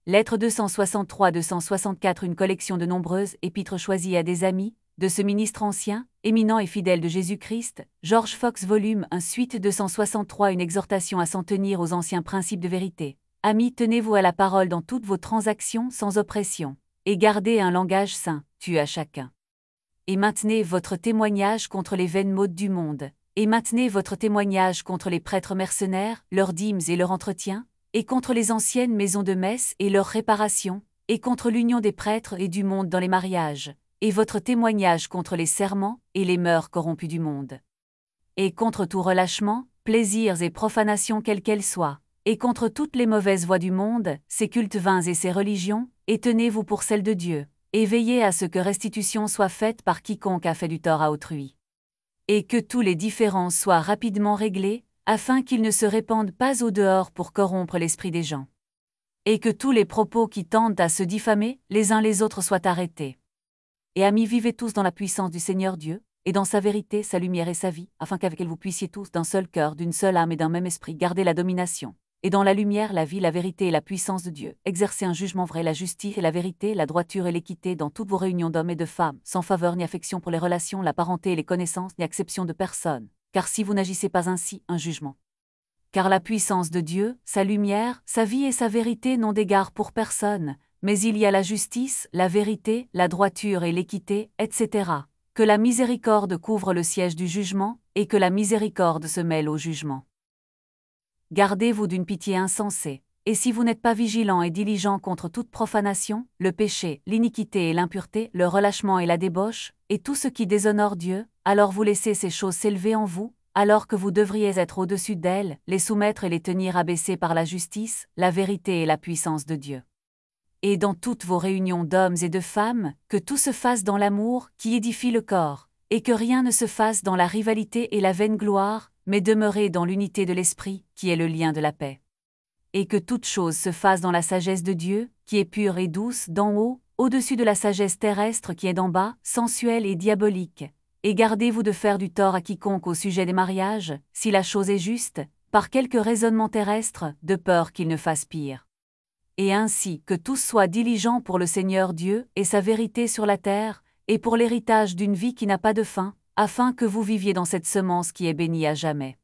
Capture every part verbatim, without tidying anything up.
Lettre deux cent soixante-trois à deux cent soixante-quatre. Une collection de nombreuses épîtres choisies à des amis, de ce ministre ancien, éminent et fidèle de Jésus-Christ, George Fox volume un suite deux cent soixante-trois. Une exhortation à s'en tenir aux anciens principes de vérité. Amis, tenez-vous à la parole dans toutes vos transactions sans oppression, et gardez un langage saint, tu à chacun. Et maintenez votre témoignage contre les vaines modes du monde, et maintenez votre témoignage contre les prêtres mercenaires, leurs dîmes et leur entretien, et contre les anciennes maisons de messe et leur réparation, et contre l'union des prêtres et du monde dans les mariages, et votre témoignage contre les serments et les mœurs corrompues du monde. Et contre tout relâchement, plaisirs et profanations quelles qu'elles soient, et contre toutes les mauvaises voies du monde, ces cultes vains et ces religions, et tenez-vous pour celles de Dieu, et veillez à ce que restitution soit faite par quiconque a fait du tort à autrui. Et que tous les différends soient rapidement réglés, afin qu'ils ne se répandent pas au dehors pour corrompre l'esprit des gens. Et que tous les propos qui tendent à se diffamer les uns les autres soient arrêtés. Et amis, vivez tous dans la puissance du Seigneur Dieu, et dans sa vérité, sa lumière et sa vie, afin qu'avec elle vous puissiez tous, d'un seul cœur, d'une seule âme et d'un même esprit, garder la domination. Et dans la lumière, la vie, la vérité et la puissance de Dieu, exercer un jugement vrai, la justice et la vérité, la droiture et l'équité dans toutes vos réunions d'hommes et de femmes, sans faveur ni affection pour les relations, la parenté et les connaissances, ni acception de personne. Car si vous n'agissez pas ainsi, un jugement. Car la puissance de Dieu, sa lumière, sa vie et sa vérité n'ont d'égard pour personne, mais il y a la justice, la vérité, la droiture et l'équité, et cetera. Que la miséricorde couvre le siège du jugement, et que la miséricorde se mêle au jugement. Gardez-vous d'une pitié insensée, et si vous n'êtes pas vigilant et diligent contre toute profanation, le péché, l'iniquité et l'impureté, le relâchement et la débauche, et tout ce qui déshonore Dieu, alors vous laissez ces choses s'élever en vous, alors que vous devriez être au-dessus d'elles, les soumettre et les tenir abaissées par la justice, la vérité et la puissance de Dieu. Et dans toutes vos réunions d'hommes et de femmes, que tout se fasse dans l'amour qui édifie le corps, et que rien ne se fasse dans la rivalité et la vaine gloire, mais demeurez dans l'unité de l'esprit, qui est le lien de la paix. Et que toute chose se fasse dans la sagesse de Dieu, qui est pure et douce d'en haut, au-dessus de la sagesse terrestre qui est d'en bas, sensuelle et diabolique. Et gardez-vous de faire du tort à quiconque au sujet des mariages, si la chose est juste, par quelque raisonnement terrestre, de peur qu'il ne fasse pire. Et ainsi que tous soient diligents pour le Seigneur Dieu et sa vérité sur la terre, et pour l'héritage d'une vie qui n'a pas de fin, afin que vous viviez dans cette semence qui est bénie à jamais.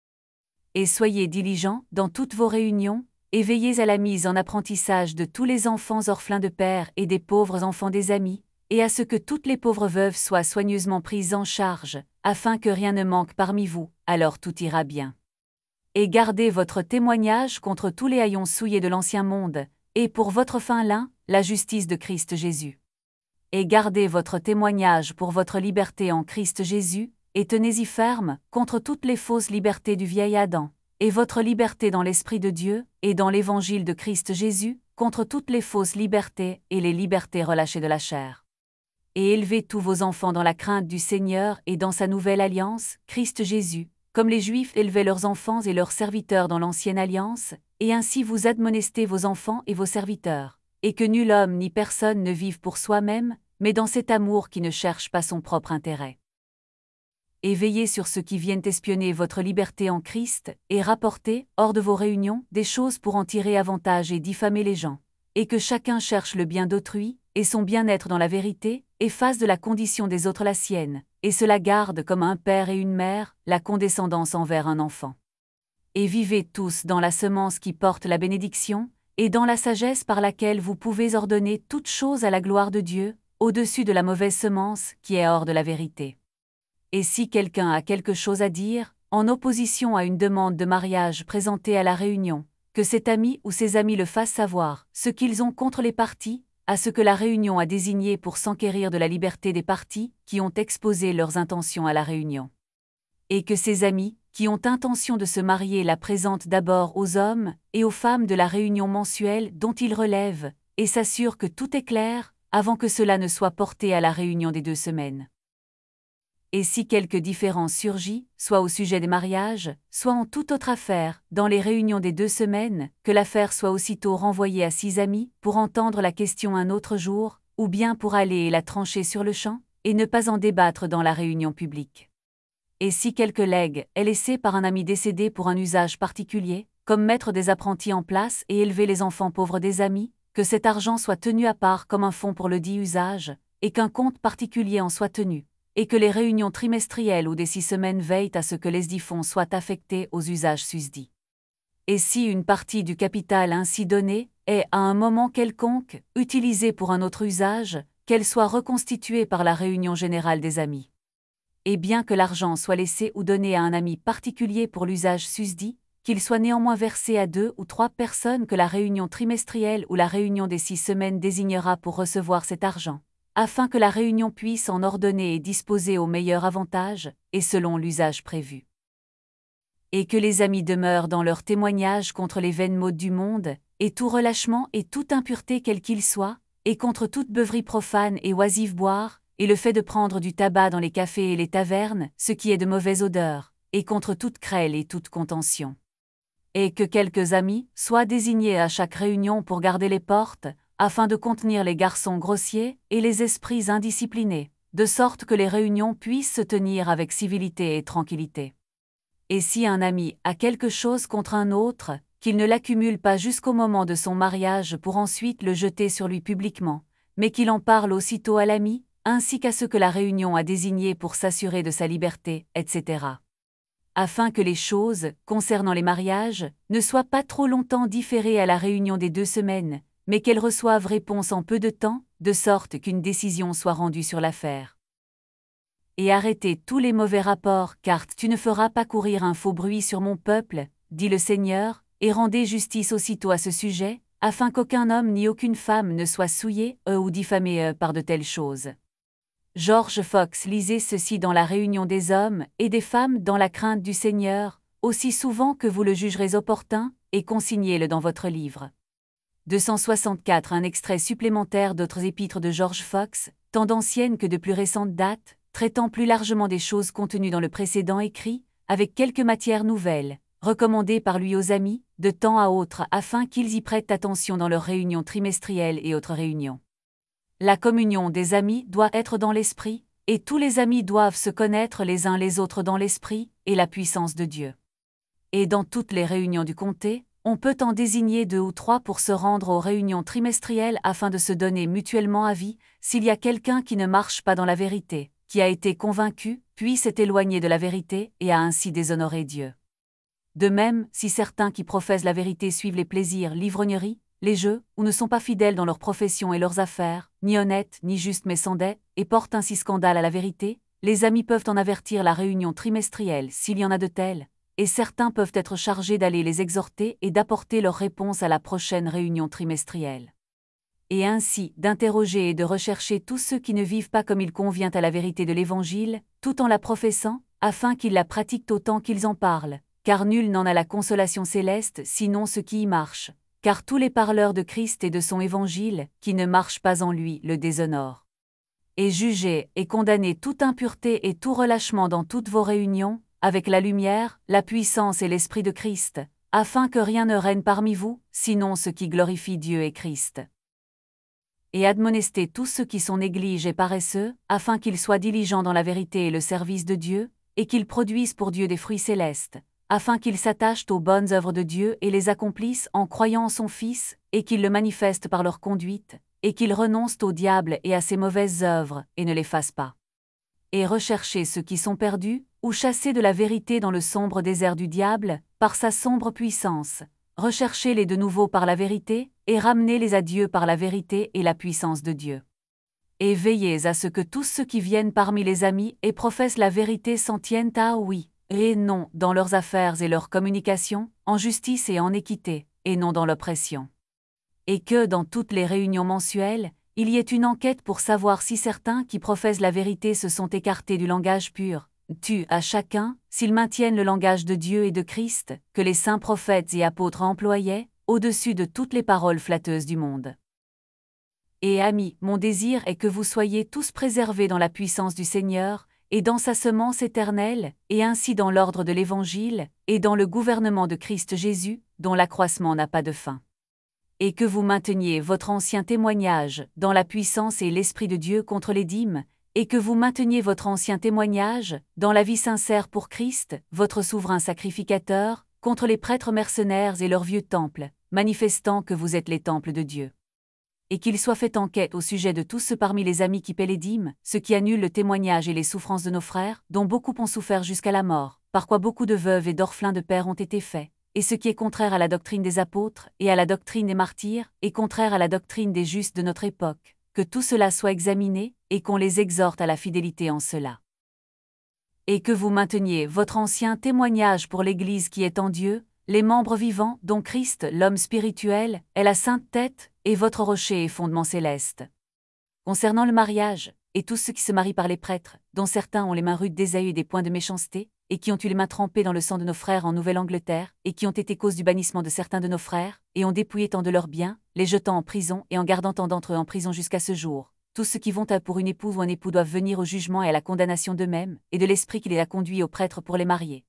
Et soyez diligents dans toutes vos réunions, et veillez à la mise en apprentissage de tous les enfants orphelins de père et des pauvres enfants des amis, et à ce que toutes les pauvres veuves soient soigneusement prises en charge, afin que rien ne manque parmi vous, alors tout ira bien. Et gardez votre témoignage contre tous les haillons souillés de l'ancien monde, et pour votre fin l'un, la justice de Christ Jésus. Et gardez votre témoignage pour votre liberté en Christ Jésus, et tenez-y ferme contre toutes les fausses libertés du vieil Adam, et votre liberté dans l'Esprit de Dieu, et dans l'Évangile de Christ Jésus, contre toutes les fausses libertés et les libertés relâchées de la chair. Et élevez tous vos enfants dans la crainte du Seigneur et dans sa nouvelle alliance, Christ Jésus, comme les Juifs élevaient leurs enfants et leurs serviteurs dans l'ancienne alliance, et ainsi vous admonestez vos enfants et vos serviteurs, et que nul homme ni personne ne vive pour soi-même, mais dans cet amour qui ne cherche pas son propre intérêt. Et veillez sur ceux qui viennent espionner votre liberté en Christ, et rapporter, hors de vos réunions, des choses pour en tirer avantage et diffamer les gens, et que chacun cherche le bien d'autrui, et son bien-être dans la vérité, et fasse de la condition des autres la sienne, et cela garde comme un père et une mère, la condescendance envers un enfant. Et vivez tous dans la semence qui porte la bénédiction, et dans la sagesse par laquelle vous pouvez ordonner toutes choses à la gloire de Dieu, au-dessus de la mauvaise semence qui est hors de la vérité. Et si quelqu'un a quelque chose à dire, en opposition à une demande de mariage présentée à la réunion, que cet ami ou ses amis le fassent savoir, ce qu'ils ont contre les parties, à ce que la réunion a désigné pour s'enquérir de la liberté des parties, qui ont exposé leurs intentions à la réunion. Et que ces amis, qui ont intention de se marier, la présentent d'abord aux hommes et aux femmes de la réunion mensuelle dont ils relèvent, et s'assurent que tout est clair, avant que cela ne soit porté à la réunion des deux semaines. Et si quelque différence surgit, soit au sujet des mariages, soit en toute autre affaire, dans les réunions des deux semaines, que l'affaire soit aussitôt renvoyée à six amis, pour entendre la question un autre jour, ou bien pour aller et la trancher sur le champ, et ne pas en débattre dans la réunion publique. Et si quelque legs est laissé par un ami décédé pour un usage particulier, comme mettre des apprentis en place et élever les enfants pauvres des amis, que cet argent soit tenu à part comme un fonds pour le dit usage, et qu'un compte particulier en soit tenu, et que les réunions trimestrielles ou des six semaines veillent à ce que lesdits fonds soient affectés aux usages susdits. Et si une partie du capital ainsi donné est, à un moment quelconque, utilisée pour un autre usage, qu'elle soit reconstituée par la réunion générale des amis. Et bien que l'argent soit laissé ou donné à un ami particulier pour l'usage susdit, qu'il soit néanmoins versé à deux ou trois personnes que la réunion trimestrielle ou la réunion des six semaines désignera pour recevoir cet argent, afin que la réunion puisse en ordonner et disposer au meilleur avantage, et selon l'usage prévu. Et que les amis demeurent dans leur témoignage contre les vaines modes du monde, et tout relâchement et toute impureté quel qu'il soit, et contre toute beuverie profane et oisive boire, et le fait de prendre du tabac dans les cafés et les tavernes, ce qui est de mauvaise odeur, et contre toute crêle et toute contention. Et que quelques amis soient désignés à chaque réunion pour garder les portes, afin de contenir les garçons grossiers et les esprits indisciplinés, de sorte que les réunions puissent se tenir avec civilité et tranquillité. Et si un ami a quelque chose contre un autre, qu'il ne l'accumule pas jusqu'au moment de son mariage pour ensuite le jeter sur lui publiquement, mais qu'il en parle aussitôt à l'ami, ainsi qu'à ceux que la réunion a désignés pour s'assurer de sa liberté, et cetera. Afin que les choses, concernant les mariages, ne soient pas trop longtemps différées à la réunion des deux semaines, mais qu'elles reçoivent réponse en peu de temps, de sorte qu'une décision soit rendue sur l'affaire. Et arrêtez tous les mauvais rapports, car tu ne feras pas courir un faux bruit sur mon peuple, dit le Seigneur, et rendez justice aussitôt à ce sujet, afin qu'aucun homme ni aucune femme ne soit souillé eux, ou diffamé eux, par de telles choses. George Fox lisez ceci dans la réunion des hommes et des femmes dans la crainte du Seigneur, aussi souvent que vous le jugerez opportun, et consignez-le dans votre livre. deux cent soixante-quatre Un extrait supplémentaire d'autres épîtres de George Fox, tant d'anciennes que de plus récentes dates, traitant plus largement des choses contenues dans le précédent écrit, avec quelques matières nouvelles, recommandées par lui aux amis, de temps à autre afin qu'ils y prêtent attention dans leurs réunions trimestrielles et autres réunions. La communion des amis doit être dans l'esprit, et tous les amis doivent se connaître les uns les autres dans l'esprit, et la puissance de Dieu. Et dans toutes les réunions du comté, on peut en désigner deux ou trois pour se rendre aux réunions trimestrielles afin de se donner mutuellement avis, s'il y a quelqu'un qui ne marche pas dans la vérité, qui a été convaincu, puis s'est éloigné de la vérité et a ainsi déshonoré Dieu. De même, si certains qui professent la vérité suivent les plaisirs, l'ivrognerie, les jeux, ou ne sont pas fidèles dans leur profession et leurs affaires, ni honnêtes, ni justes mais sans dette, et portent ainsi scandale à la vérité, les amis peuvent en avertir la réunion trimestrielle s'il y en a de telles, et certains peuvent être chargés d'aller les exhorter et d'apporter leur réponse à la prochaine réunion trimestrielle. Et ainsi d'interroger et de rechercher tous ceux qui ne vivent pas comme il convient à la vérité de l'Évangile, tout en la professant, afin qu'ils la pratiquent autant qu'ils en parlent, car nul n'en a la consolation céleste sinon ceux qui y marchent, car tous les parleurs de Christ et de son Évangile, qui ne marchent pas en lui, le déshonorent. Et jugez et condamnez toute impureté et tout relâchement dans toutes vos réunions, avec la lumière, la puissance et l'Esprit de Christ, afin que rien ne règne parmi vous, sinon ce qui glorifie Dieu et Christ. Et admonestez tous ceux qui sont négliges et paresseux, afin qu'ils soient diligents dans la vérité et le service de Dieu, et qu'ils produisent pour Dieu des fruits célestes, afin qu'ils s'attachent aux bonnes œuvres de Dieu et les accomplissent en croyant en son Fils, et qu'ils le manifestent par leur conduite, et qu'ils renoncent au diable et à ses mauvaises œuvres, et ne les fassent pas. Et recherchez ceux qui sont perdus, ou chassés de la vérité dans le sombre désert du diable, par sa sombre puissance. Recherchez-les de nouveau par la vérité, et ramenez-les à Dieu par la vérité et la puissance de Dieu. Et veillez à ce que tous ceux qui viennent parmi les amis et professent la vérité s'en tiennent à oui, et non dans leurs affaires et leurs communications, en justice et en équité, et non dans l'oppression. Et que dans toutes les réunions mensuelles, il y ait une enquête pour savoir si certains qui professent la vérité se sont écartés du langage pur, tu à chacun, s'ils maintiennent le langage de Dieu et de Christ, que les saints prophètes et apôtres employaient, au-dessus de toutes les paroles flatteuses du monde. Et amis, mon désir est que vous soyez tous préservés dans la puissance du Seigneur, et dans sa semence éternelle, et ainsi dans l'ordre de l'Évangile, et dans le gouvernement de Christ Jésus, dont l'accroissement n'a pas de fin. Et que vous mainteniez votre ancien témoignage, dans la puissance et l'Esprit de Dieu contre les dîmes, et que vous mainteniez votre ancien témoignage, dans la vie sincère pour Christ, votre souverain sacrificateur, contre les prêtres mercenaires et leurs vieux temples, manifestant que vous êtes les temples de Dieu. et qu'il soit fait enquête au sujet de tous ceux parmi les amis qui paient les dîmes, ceux qui annulent le témoignage et les souffrances de nos frères, dont beaucoup ont souffert jusqu'à la mort, par quoi beaucoup de veuves et d'orphelins de père ont été faits, et ce qui est contraire à la doctrine des apôtres, et à la doctrine des martyrs, et contraire à la doctrine des justes de notre époque, que tout cela soit examiné, et qu'on les exhorte à la fidélité en cela. Et que vous mainteniez votre ancien témoignage pour l'Église qui est en Dieu, les membres vivants, dont Christ, l'homme spirituel, est la sainte tête, et votre rocher et fondement céleste. Concernant le mariage, et tous ceux qui se marient par les prêtres, dont certains ont les mains rudes d'Ésaü et des poings de méchanceté, et qui ont eu les mains trempées dans le sang de nos frères en Nouvelle-Angleterre, et qui ont été cause du bannissement de certains de nos frères, et ont dépouillé tant de leurs biens, les jetant en prison et en gardant tant d'entre eux en prison jusqu'à ce jour. Tous ceux qui vont à pour une épouse ou un époux doivent venir au jugement et à la condamnation d'eux-mêmes, et de l'esprit qui les a conduits aux prêtres pour les marier.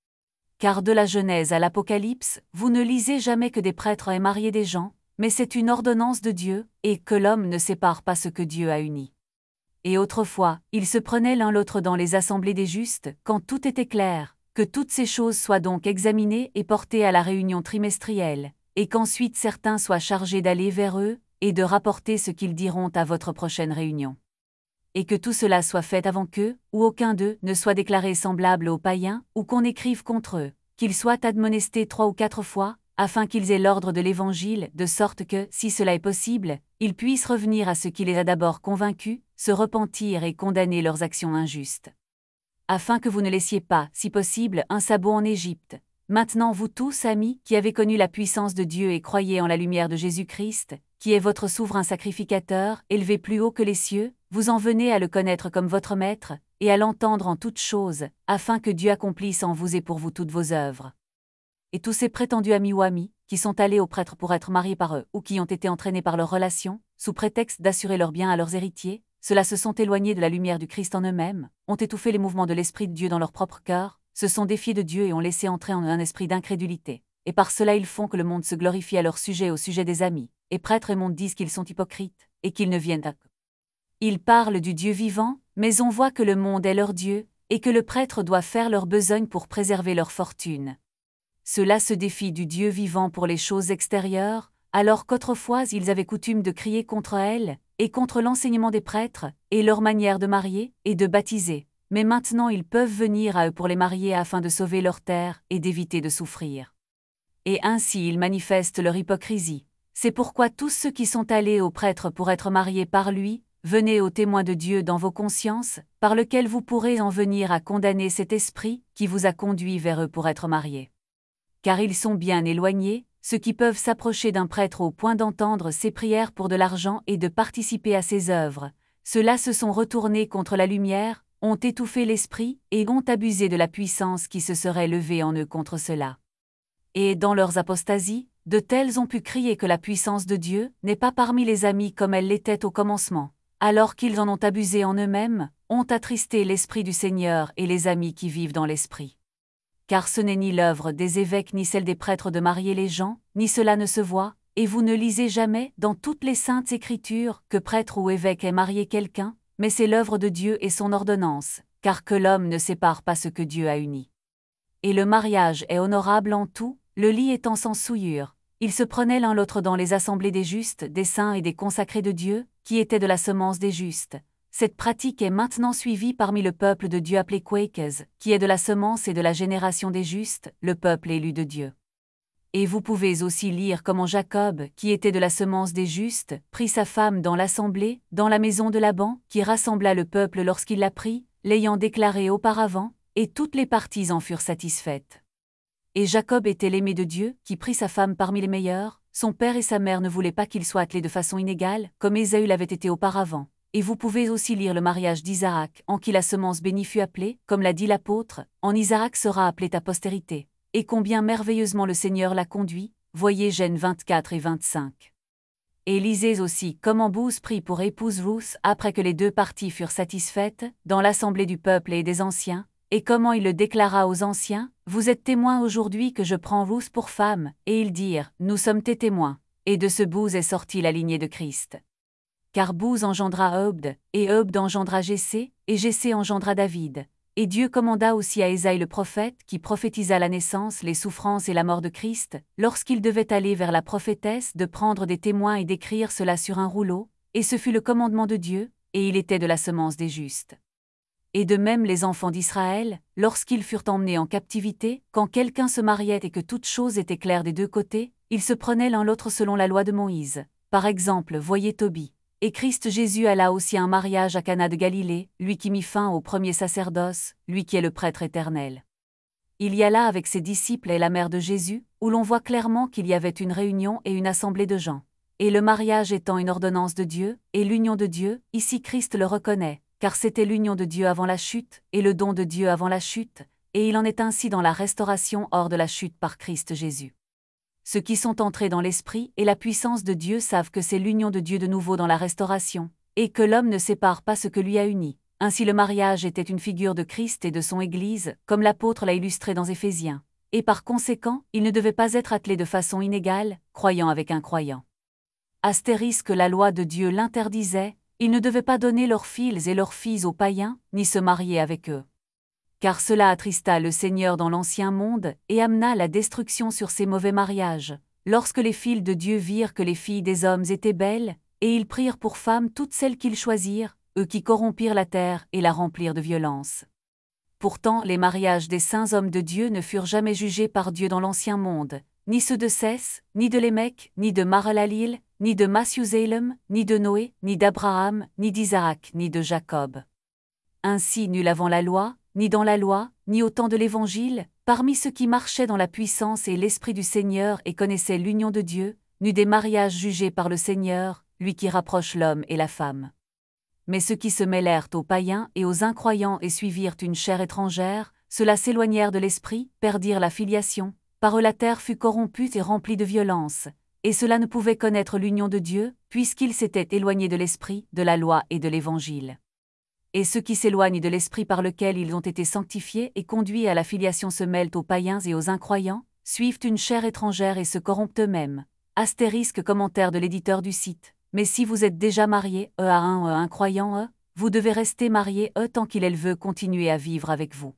Car de la Genèse à l'Apocalypse, vous ne lisez jamais que des prêtres aient marié des gens, mais c'est une ordonnance de Dieu, et que l'homme ne sépare pas ce que Dieu a uni. Et autrefois, ils se prenaient l'un l'autre dans les assemblées des justes, quand tout était clair, que toutes ces choses soient donc examinées et portées à la réunion trimestrielle, et qu'ensuite certains soient chargés d'aller vers eux, et de rapporter ce qu'ils diront à votre prochaine réunion. Et que tout cela soit fait avant qu'eux, ou aucun d'eux, ne soit déclaré semblable aux païens, ou qu'on écrive contre eux, qu'ils soient admonestés trois ou quatre fois, afin qu'ils aient l'ordre de l'Évangile, de sorte que, si cela est possible, ils puissent revenir à ce qui les a d'abord convaincus, se repentir et condamner leurs actions injustes. Afin que vous ne laissiez pas, si possible, un sabot en Égypte. Maintenant vous tous, amis, qui avez connu la puissance de Dieu et croyez en la lumière de Jésus-Christ, qui est votre souverain sacrificateur, élevé plus haut que les cieux, vous en venez à le connaître comme votre Maître, et à l'entendre en toutes choses, afin que Dieu accomplisse en vous et pour vous toutes vos œuvres. Et tous ces prétendus amis ou amis, qui sont allés aux prêtres pour être mariés par eux ou qui ont été entraînés par leurs relations, sous prétexte d'assurer leurs biens à leurs héritiers, ceux-là se sont éloignés de la lumière du Christ en eux-mêmes, ont étouffé les mouvements de l'Esprit de Dieu dans leur propre cœur, se sont défiés de Dieu et ont laissé entrer en eux un esprit d'incrédulité. Et par cela ils font que le monde se glorifie à leur sujet au sujet des amis, et prêtres et monde disent qu'ils sont hypocrites, et qu'ils ne viennent à. Ils parlent du Dieu vivant, mais on voit que le monde est leur Dieu, et que le prêtre doit faire leur besogne pour préserver leur fortune. Ceux-là se défient du Dieu vivant pour les choses extérieures, alors qu'autrefois ils avaient coutume de crier contre elles, et contre l'enseignement des prêtres, et leur manière de marier, et de baptiser. Mais maintenant ils peuvent venir à eux pour les marier afin de sauver leur terre, et d'éviter de souffrir. Et ainsi ils manifestent leur hypocrisie. C'est pourquoi tous ceux qui sont allés au prêtre pour être mariés par lui, venez au témoin de Dieu dans vos consciences, par lequel vous pourrez en venir à condamner cet esprit qui vous a conduit vers eux pour être mariés. Car ils sont bien éloignés, ceux qui peuvent s'approcher d'un prêtre au point d'entendre ses prières pour de l'argent et de participer à ses œuvres. Ceux-là se sont retournés contre la lumière, ont étouffé l'esprit et ont abusé de la puissance qui se serait levée en eux contre cela. Et dans leurs apostasies, de tels ont pu crier que la puissance de Dieu n'est pas parmi les amis comme elle l'était au commencement, alors qu'ils en ont abusé en eux-mêmes, ont attristé l'esprit du Seigneur et les amis qui vivent dans l'esprit. Car ce n'est ni l'œuvre des évêques ni celle des prêtres de marier les gens, ni cela ne se voit, et vous ne lisez jamais dans toutes les saintes écritures que prêtre ou évêque ait marié quelqu'un, mais c'est l'œuvre de Dieu et son ordonnance, car que l'homme ne sépare pas ce que Dieu a uni. Et le mariage est honorable en tout, le lit étant sans souillure. Ils se prenaient l'un l'autre dans les assemblées des justes, des saints et des consacrés de Dieu, qui étaient de la semence des justes. Cette pratique est maintenant suivie parmi le peuple de Dieu appelé Quakers, qui est de la semence et de la génération des justes, le peuple élu de Dieu. Et vous pouvez aussi lire comment Jacob, qui était de la semence des justes, prit sa femme dans l'assemblée, dans la maison de Laban, qui rassembla le peuple lorsqu'il la prit, l'ayant déclaré auparavant, et toutes les parties en furent satisfaites. Et Jacob était l'aimé de Dieu, qui prit sa femme parmi les meilleurs, son père et sa mère ne voulaient pas qu'il soit attelé de façon inégale, comme Ésaü l'avait été auparavant. Et vous pouvez aussi lire le mariage d'Isaac, en qui la semence bénie fut appelée, comme l'a dit l'apôtre, en Isaac sera appelée ta postérité. Et combien merveilleusement le Seigneur l'a conduit, voyez Genèse vingt-quatre et vingt-cinq. Et lisez aussi comment Bouz prit pour épouse Ruth après que les deux parties furent satisfaites, dans l'assemblée du peuple et des anciens, et comment il le déclara aux anciens, vous êtes témoins aujourd'hui que je prends Ruth pour femme, et ils dirent, nous sommes tes témoins. Et de ce Bouz est sortie la lignée de Christ. Car Bouz engendra Obd, et Obd engendra Jessé, et Jessé engendra David. Et Dieu commanda aussi à Ésaïe le prophète, qui prophétisa la naissance, les souffrances et la mort de Christ, lorsqu'il devait aller vers la prophétesse, de prendre des témoins et d'écrire cela sur un rouleau, et ce fut le commandement de Dieu, et il était de la semence des justes. Et de même les enfants d'Israël, lorsqu'ils furent emmenés en captivité, quand quelqu'un se mariait et que toute chose était claire des deux côtés, ils se prenaient l'un l'autre selon la loi de Moïse. Par exemple, voyez Tobie. Et Christ Jésus alla aussi à un mariage à Cana de Galilée, lui qui mit fin au premier sacerdoce, lui qui est le prêtre éternel. Il y alla avec ses disciples et la mère de Jésus, où l'on voit clairement qu'il y avait une réunion et une assemblée de gens. Et le mariage étant une ordonnance de Dieu, et l'union de Dieu, ici Christ le reconnaît, car c'était l'union de Dieu avant la chute, et le don de Dieu avant la chute, et il en est ainsi dans la restauration hors de la chute par Christ Jésus. Ceux qui sont entrés dans l'Esprit et la puissance de Dieu savent que c'est l'union de Dieu de nouveau dans la restauration, et que l'homme ne sépare pas ce que lui a uni. Ainsi le mariage était une figure de Christ et de son Église, comme l'apôtre l'a illustré dans Éphésiens. Et par conséquent, il ne devait pas être attelé de façon inégale, croyant avec incroyant. Astérisque la loi de Dieu l'interdisait, ils ne devaient pas donner leurs fils et leurs filles aux païens, ni se marier avec eux. Car cela attrista le Seigneur dans l'ancien monde, et amena la destruction sur ces mauvais mariages, lorsque les fils de Dieu virent que les filles des hommes étaient belles, et ils prirent pour femmes toutes celles qu'ils choisirent, eux qui corrompirent la terre et la remplirent de violence. Pourtant les mariages des saints hommes de Dieu ne furent jamais jugés par Dieu dans l'ancien monde, ni ceux de Sès, ni de Lémec, ni de Mahalalil, ni de Mathusalem, ni de Noé, ni d'Abraham, ni d'Isaac, ni de Jacob. Ainsi nul avant la loi, ni dans la loi, ni au temps de l'Évangile, parmi ceux qui marchaient dans la puissance et l'Esprit du Seigneur et connaissaient l'union de Dieu, n'eut des mariages jugés par le Seigneur, lui qui rapproche l'homme et la femme. Mais ceux qui se mêlèrent aux païens et aux incroyants et suivirent une chair étrangère, ceux-là s'éloignèrent de l'Esprit, perdirent la filiation, par eux la terre fut corrompue et remplie de violence, et ceux-là ne pouvaient connaître l'union de Dieu, puisqu'ils s'étaient éloignés de l'Esprit, de la loi et de l'Évangile. Et ceux qui s'éloignent de l'Esprit par lequel ils ont été sanctifiés et conduits à la filiation se mêlent aux païens et aux incroyants, suivent une chair étrangère et se corrompent eux-mêmes. Astérisque commentaire de l'éditeur du site. Mais si vous êtes déjà marié, e à un e incroyant, e, vous devez rester marié e tant qu'il elle veut continuer à vivre avec vous.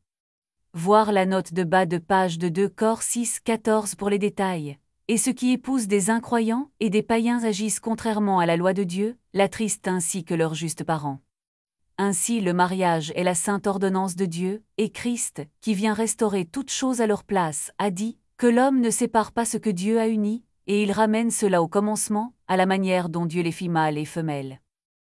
Voir la note de bas de page de deux Corps six quatorze pour les détails. Et ceux qui épousent des incroyants et des païens agissent contrairement à la loi de Dieu, l'attristent ainsi que leurs justes parents. Ainsi le mariage est la sainte ordonnance de Dieu, et Christ, qui vient restaurer toutes choses à leur place, a dit que l'homme ne sépare pas ce que Dieu a uni, et il ramène cela au commencement, à la manière dont Dieu les fit mâles et femelles.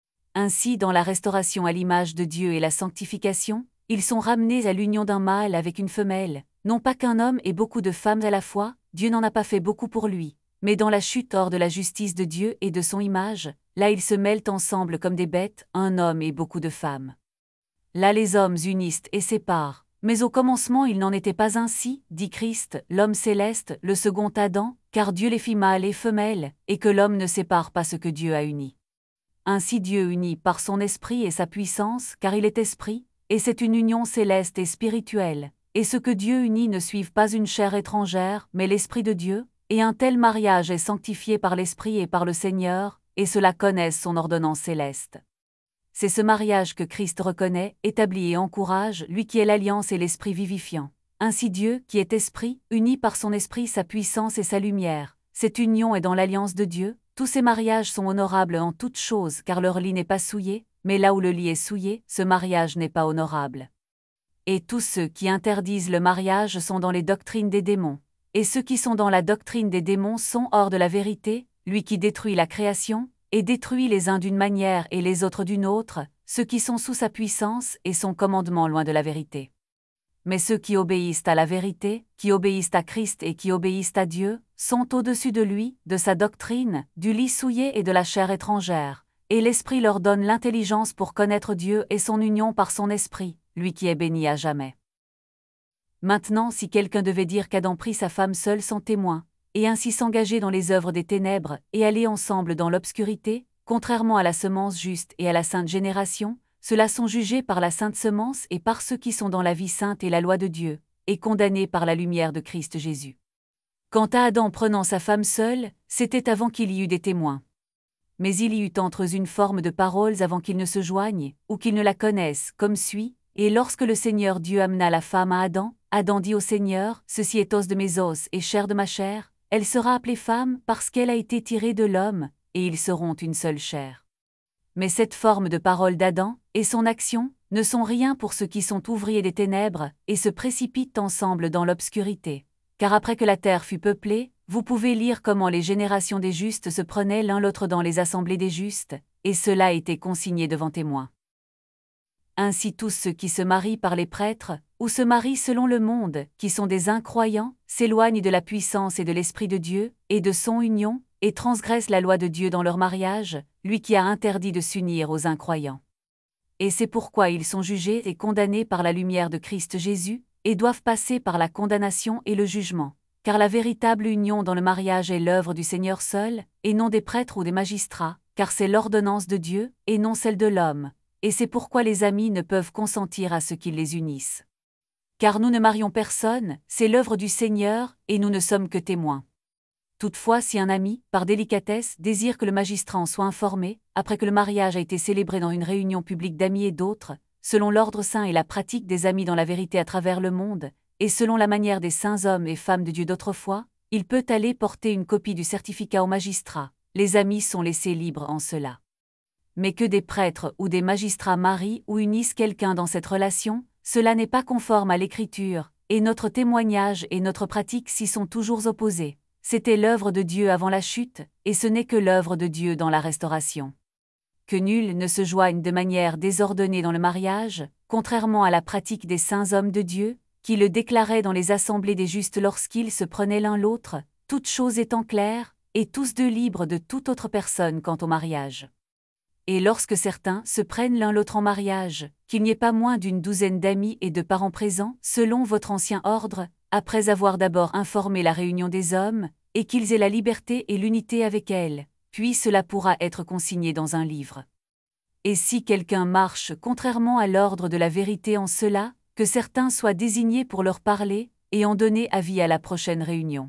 Ainsi dans la restauration à l'image de Dieu et la sanctification, ils sont ramenés à l'union d'un mâle avec une femelle, non pas qu'un homme ait beaucoup de femmes à la fois, Dieu n'en a pas fait beaucoup pour lui, mais dans la chute hors de la justice de Dieu et de son image, là ils se mêlent ensemble comme des bêtes, un homme et beaucoup de femmes. Là les hommes unissent et séparent, mais au commencement il n'en était pas ainsi, dit Christ, l'homme céleste, le second Adam, car Dieu les fit mâles et femelles, et que l'homme ne sépare pas ce que Dieu a uni. Ainsi Dieu unit par son esprit et sa puissance, car il est esprit, et c'est une union céleste et spirituelle, et ce que Dieu unit ne suivent pas une chair étrangère, mais l'esprit de Dieu, et un tel mariage est sanctifié par l'Esprit et par le Seigneur, et ceux-là connaissent son ordonnance céleste. C'est ce mariage que Christ reconnaît, établit et encourage, lui qui est l'alliance et l'Esprit vivifiant. Ainsi Dieu, qui est Esprit, unit par son Esprit sa puissance et sa lumière. Cette union est dans l'alliance de Dieu. Tous ces mariages sont honorables en toutes choses, car leur lit n'est pas souillé, mais là où le lit est souillé, ce mariage n'est pas honorable. Et tous ceux qui interdisent le mariage sont dans les doctrines des démons. Et ceux qui sont dans la doctrine des démons sont hors de la vérité, lui qui détruit la création, et détruit les uns d'une manière et les autres d'une autre, ceux qui sont sous sa puissance et son commandement loin de la vérité. Mais ceux qui obéissent à la vérité, qui obéissent à Christ et qui obéissent à Dieu, sont au-dessus de lui, de sa doctrine, du lit souillé et de la chair étrangère, et l'Esprit leur donne l'intelligence pour connaître Dieu et son union par son Esprit, lui qui est béni à jamais. Maintenant si quelqu'un devait dire qu'Adam prit sa femme seule sans témoin, et ainsi s'engager dans les œuvres des ténèbres et aller ensemble dans l'obscurité, contrairement à la semence juste et à la sainte génération, ceux-là sont jugés par la sainte semence et par ceux qui sont dans la vie sainte et la loi de Dieu, et condamnés par la lumière de Christ Jésus. Quant à Adam prenant sa femme seule, c'était avant qu'il y eût des témoins. Mais il y eut entre eux une forme de paroles avant qu'ils ne se joignent, ou qu'ils ne la connaissent, comme suit, Et lorsque le Seigneur Dieu amena la femme à Adam, Adam dit au Seigneur, « Ceci est os de mes os et chair de ma chair, elle sera appelée femme parce qu'elle a été tirée de l'homme, et ils seront une seule chair. » Mais cette forme de parole d'Adam, et son action, ne sont rien pour ceux qui sont ouvriers des ténèbres, et se précipitent ensemble dans l'obscurité. Car après que la terre fut peuplée, vous pouvez lire comment les générations des justes se prenaient l'un l'autre dans les assemblées des justes, et cela était consigné devant témoins. Ainsi tous ceux qui se marient par les prêtres, ou se marient selon le monde, qui sont des incroyants, s'éloignent de la puissance et de l'Esprit de Dieu, et de son union, et transgressent la loi de Dieu dans leur mariage, lui qui a interdit de s'unir aux incroyants. Et c'est pourquoi ils sont jugés et condamnés par la lumière de Christ Jésus, et doivent passer par la condamnation et le jugement. Car la véritable union dans le mariage est l'œuvre du Seigneur seul, et non des prêtres ou des magistrats, car c'est l'ordonnance de Dieu, et non celle de l'homme. Et c'est pourquoi les amis ne peuvent consentir à ce qu'ils les unissent. Car nous ne marions personne, c'est l'œuvre du Seigneur, et nous ne sommes que témoins. Toutefois, si un ami, par délicatesse, désire que le magistrat en soit informé, après que le mariage a été célébré dans une réunion publique d'amis et d'autres, selon l'ordre saint et la pratique des amis dans la vérité à travers le monde, et selon la manière des saints hommes et femmes de Dieu d'autrefois, il peut aller porter une copie du certificat au magistrat. Les amis sont laissés libres en cela. Mais que des prêtres ou des magistrats marient ou unissent quelqu'un dans cette relation, cela n'est pas conforme à l'Écriture, et notre témoignage et notre pratique s'y sont toujours opposés. C'était l'œuvre de Dieu avant la chute, et ce n'est que l'œuvre de Dieu dans la restauration. Que nul ne se joigne de manière désordonnée dans le mariage, contrairement à la pratique des saints hommes de Dieu, qui le déclaraient dans les assemblées des justes lorsqu'ils se prenaient l'un l'autre, toutes choses étant claires, et tous deux libres de toute autre personne quant au mariage. Et lorsque certains se prennent l'un l'autre en mariage, qu'il n'y ait pas moins d'une douzaine d'amis et de parents présents, selon votre ancien ordre, après avoir d'abord informé la réunion des hommes, et qu'ils aient la liberté et l'unité avec elle, puis cela pourra être consigné dans un livre. Et si quelqu'un marche contrairement à l'ordre de la vérité en cela, que certains soient désignés pour leur parler, et en donner avis à la prochaine réunion.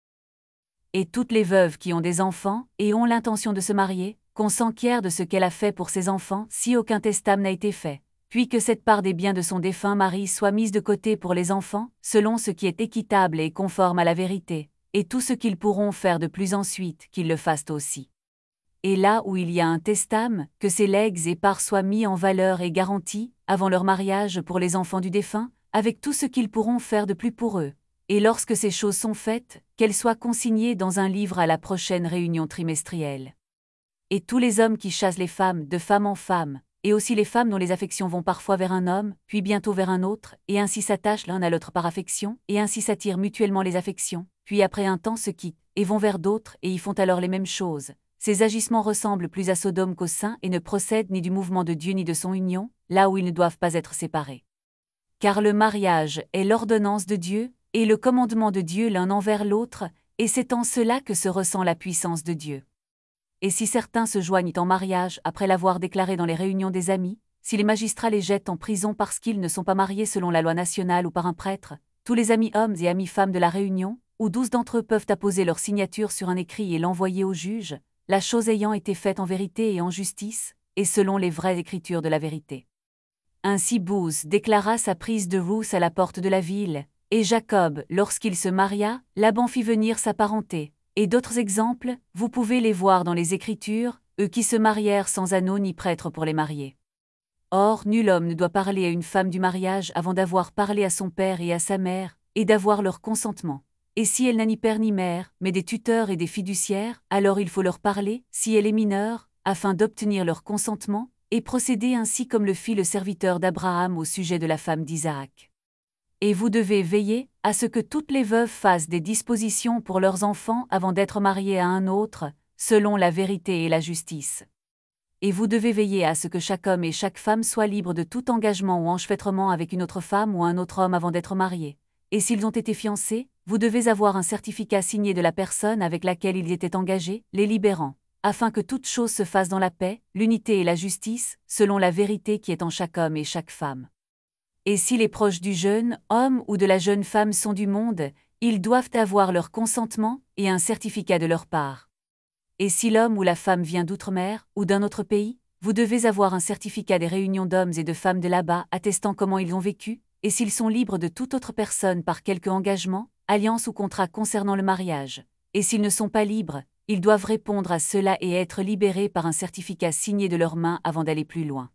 Et toutes les veuves qui ont des enfants, et ont l'intention de se marier, qu'on s'enquiert de ce qu'elle a fait pour ses enfants si aucun testament n'a été fait, puis que cette part des biens de son défunt mari soit mise de côté pour les enfants, selon ce qui est équitable et conforme à la vérité, et tout ce qu'ils pourront faire de plus ensuite, qu'ils le fassent aussi. Et là où il y a un testament, que ces legs et parts soient mis en valeur et garantis, avant leur mariage pour les enfants du défunt, avec tout ce qu'ils pourront faire de plus pour eux. Et lorsque ces choses sont faites, qu'elles soient consignées dans un livre à la prochaine réunion trimestrielle. Et tous les hommes qui chassent les femmes de femme en femme, et aussi les femmes dont les affections vont parfois vers un homme, puis bientôt vers un autre, et ainsi s'attachent l'un à l'autre par affection, et ainsi s'attirent mutuellement les affections, puis après un temps se quittent, et vont vers d'autres, et y font alors les mêmes choses. Ces agissements ressemblent plus à Sodome qu'aux saints et ne procèdent ni du mouvement de Dieu ni de son union, là où ils ne doivent pas être séparés. Car le mariage est l'ordonnance de Dieu, et le commandement de Dieu l'un envers l'autre, et c'est en cela que se ressent la puissance de Dieu. Et si certains se joignent en mariage après l'avoir déclaré dans les réunions des amis, si les magistrats les jettent en prison parce qu'ils ne sont pas mariés selon la loi nationale ou par un prêtre, tous les amis hommes et amis femmes de la réunion, ou douze d'entre eux peuvent apposer leur signature sur un écrit et l'envoyer au juge, la chose ayant été faite en vérité et en justice, et selon les vraies écritures de la vérité. Ainsi Booz déclara sa prise de Ruth à la porte de la ville, et Jacob, lorsqu'il se maria, Laban fit venir sa parenté. Et d'autres exemples, vous pouvez les voir dans les Écritures, eux qui se marièrent sans anneau ni prêtre pour les marier. Or, nul homme ne doit parler à une femme du mariage avant d'avoir parlé à son père et à sa mère, et d'avoir leur consentement. Et si elle n'a ni père ni mère, mais des tuteurs et des fiduciaires, alors il faut leur parler, si elle est mineure, afin d'obtenir leur consentement, et procéder ainsi comme le fit le serviteur d'Abraham au sujet de la femme d'Isaac. Et vous devez veiller à ce que toutes les veuves fassent des dispositions pour leurs enfants avant d'être mariées à un autre, selon la vérité et la justice. Et vous devez veiller à ce que chaque homme et chaque femme soient libres de tout engagement ou enchevêtrement avec une autre femme ou un autre homme avant d'être mariés. Et s'ils ont été fiancés, vous devez avoir un certificat signé de la personne avec laquelle ils étaient engagés, les libérant, afin que toute chose se fasse dans la paix, l'unité et la justice, selon la vérité qui est en chaque homme et chaque femme. Et si les proches du jeune homme ou de la jeune femme sont du monde, ils doivent avoir leur consentement et un certificat de leur part. Et si l'homme ou la femme vient d'outre-mer ou d'un autre pays, vous devez avoir un certificat des réunions d'hommes et de femmes de là-bas attestant comment ils ont vécu, et s'ils sont libres de toute autre personne par quelque engagement, alliance ou contrat concernant le mariage. Et s'ils ne sont pas libres, ils doivent répondre à cela et être libérés par un certificat signé de leurs mains avant d'aller plus loin.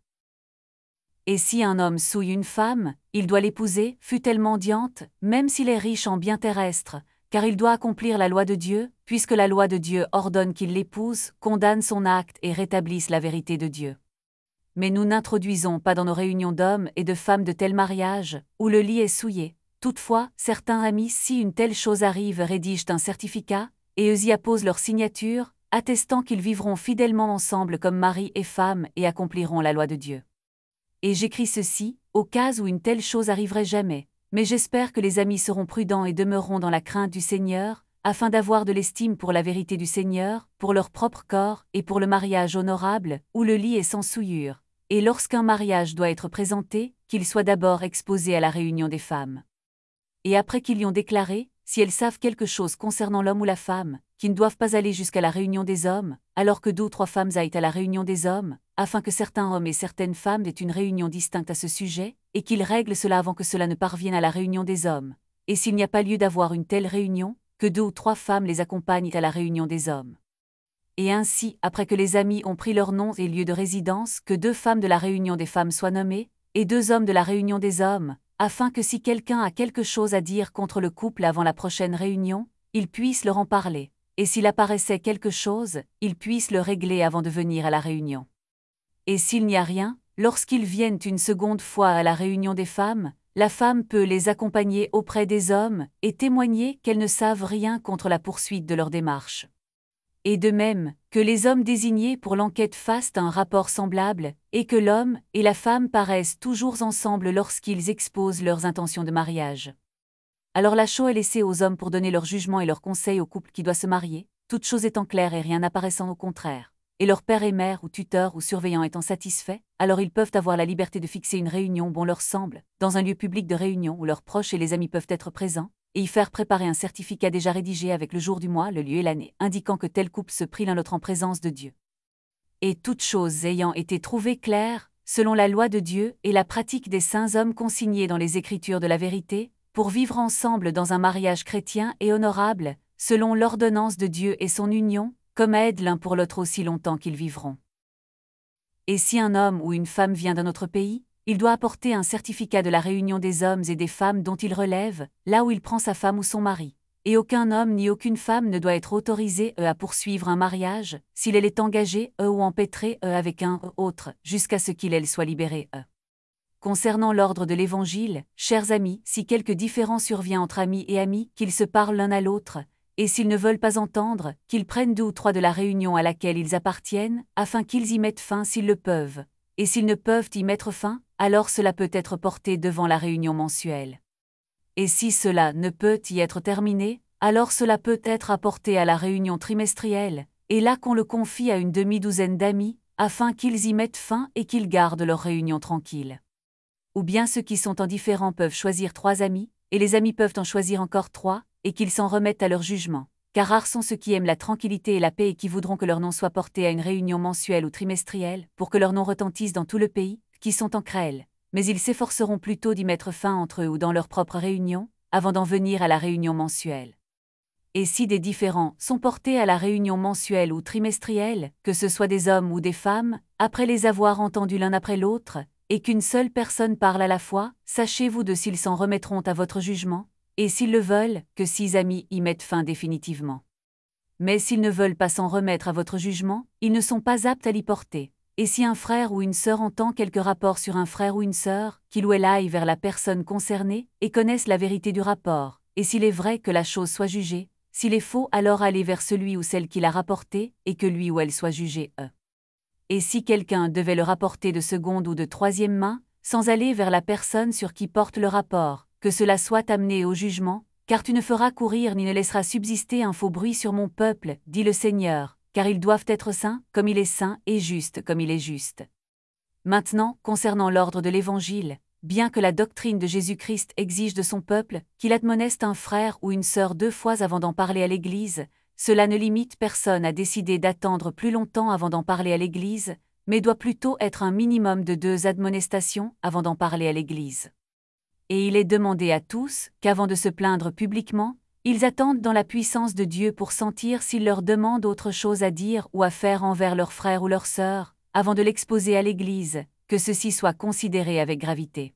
Et si un homme souille une femme, il doit l'épouser, fût-elle mendiante, même s'il est riche en biens terrestres, car il doit accomplir la loi de Dieu, puisque la loi de Dieu ordonne qu'il l'épouse, condamne son acte et rétablisse la vérité de Dieu. Mais nous n'introduisons pas dans nos réunions d'hommes et de femmes de tels mariages, où le lit est souillé. Toutefois, certains amis, si une telle chose arrive, rédigent un certificat, et eux y apposent leur signature, attestant qu'ils vivront fidèlement ensemble comme mari et femme et accompliront la loi de Dieu. Et j'écris ceci, au cas où une telle chose arriverait jamais, mais j'espère que les amis seront prudents et demeureront dans la crainte du Seigneur, afin d'avoir de l'estime pour la vérité du Seigneur, pour leur propre corps et pour le mariage honorable, où le lit est sans souillure, et lorsqu'un mariage doit être présenté, qu'il soit d'abord exposé à la réunion des femmes. Et après qu'ils y ont déclaré, si elles savent quelque chose concernant l'homme ou la femme, qui ne doivent pas aller jusqu'à la réunion des hommes, alors que deux ou trois femmes aillent à la réunion des hommes, afin que certains hommes et certaines femmes aient une réunion distincte à ce sujet, et qu'ils règlent cela avant que cela ne parvienne à la réunion des hommes. Et s'il n'y a pas lieu d'avoir une telle réunion, que deux ou trois femmes les accompagnent à la réunion des hommes. Et ainsi, après que les amis ont pris leurs noms et lieux de résidence, que deux femmes de la réunion des femmes soient nommées, et deux hommes de la réunion des hommes, afin que si quelqu'un a quelque chose à dire contre le couple avant la prochaine réunion, il puisse leur en parler, et s'il apparaissait quelque chose, il puisse le régler avant de venir à la réunion. Et s'il n'y a rien, lorsqu'ils viennent une seconde fois à la réunion des femmes, la femme peut les accompagner auprès des hommes et témoigner qu'elles ne savent rien contre la poursuite de leur démarche. Et de même, que les hommes désignés pour l'enquête fassent un rapport semblable, et que l'homme et la femme paraissent toujours ensemble lorsqu'ils exposent leurs intentions de mariage. Alors la chose est laissée aux hommes pour donner leur jugement et leurs conseils au couple qui doit se marier, toute chose étant claire et rien n'apparaissant au contraire. Et leur père et mère ou tuteur ou surveillant étant satisfaits, alors ils peuvent avoir la liberté de fixer une réunion bon leur semble, dans un lieu public de réunion où leurs proches et les amis peuvent être présents, et y faire préparer un certificat déjà rédigé avec le jour du mois, le lieu et l'année, indiquant que tel couple se prit l'un l'autre en présence de Dieu. Et toutes choses ayant été trouvées claires, selon la loi de Dieu et la pratique des saints hommes consignés dans les Écritures de la vérité, pour vivre ensemble dans un mariage chrétien et honorable, selon l'ordonnance de Dieu et son union, comme aide l'un pour l'autre aussi longtemps qu'ils vivront. Et si un homme ou une femme vient d'un autre pays, il doit apporter un certificat de la réunion des hommes et des femmes dont il relève, là où il prend sa femme ou son mari. Et aucun homme ni aucune femme ne doit être autorisé eux, à poursuivre un mariage, s'il elle est engagé eux, ou empêtré eux, avec un eux, autre, jusqu'à ce qu'il elle soit libéré eux. Concernant l'ordre de l'Évangile, chers amis, si quelque différence survient entre amis et amis, qu'ils se parlent l'un à l'autre, et s'ils ne veulent pas entendre, qu'ils prennent deux ou trois de la réunion à laquelle ils appartiennent, afin qu'ils y mettent fin s'ils le peuvent. Et s'ils ne peuvent y mettre fin, alors cela peut être porté devant la réunion mensuelle. Et si cela ne peut y être terminé, alors cela peut être apporté à la réunion trimestrielle, et là qu'on le confie à une demi-douzaine d'amis, afin qu'ils y mettent fin et qu'ils gardent leur réunion tranquille. Ou bien ceux qui sont indifférents peuvent choisir trois amis, et les amis peuvent en choisir encore trois, et qu'ils s'en remettent à leur jugement. Car rares sont ceux qui aiment la tranquillité et la paix et qui voudront que leur nom soit porté à une réunion mensuelle ou trimestrielle, pour que leur nom retentisse dans tout le pays, qui sont en crêle. Mais ils s'efforceront plutôt d'y mettre fin entre eux ou dans leur propre réunion, avant d'en venir à la réunion mensuelle. Et si des différends sont portés à la réunion mensuelle ou trimestrielle, que ce soit des hommes ou des femmes, après les avoir entendus l'un après l'autre, et qu'une seule personne parle à la fois, sachez-vous de s'ils s'en remettront à votre jugement, et s'ils le veulent, que six amis y mettent fin définitivement. Mais s'ils ne veulent pas s'en remettre à votre jugement, ils ne sont pas aptes à l'y porter. Et si un frère ou une sœur entend quelque rapport sur un frère ou une sœur, qu'il ou elle aille vers la personne concernée, et connaisse la vérité du rapport, et s'il est vrai que la chose soit jugée, s'il est faux, alors allez vers celui ou celle qui l'a rapporté, et que lui ou elle soit jugé eux. Et si quelqu'un devait le rapporter de seconde ou de troisième main, sans aller vers la personne sur qui porte le rapport, que cela soit amené au jugement, car tu ne feras courir ni ne laisseras subsister un faux bruit sur mon peuple, dit le Seigneur, car ils doivent être saints, comme il est saint, et juste comme il est juste. Maintenant, concernant l'ordre de l'Évangile, bien que la doctrine de Jésus-Christ exige de son peuple qu'il admoneste un frère ou une sœur deux fois avant d'en parler à l'Église, cela ne limite personne à décider d'attendre plus longtemps avant d'en parler à l'Église, mais doit plutôt être un minimum de deux admonestations avant d'en parler à l'Église. Et il est demandé à tous qu'avant de se plaindre publiquement, ils attendent dans la puissance de Dieu pour sentir s'il leur demande autre chose à dire ou à faire envers leurs frères ou leurs sœurs, avant de l'exposer à l'Église, que ceci soit considéré avec gravité.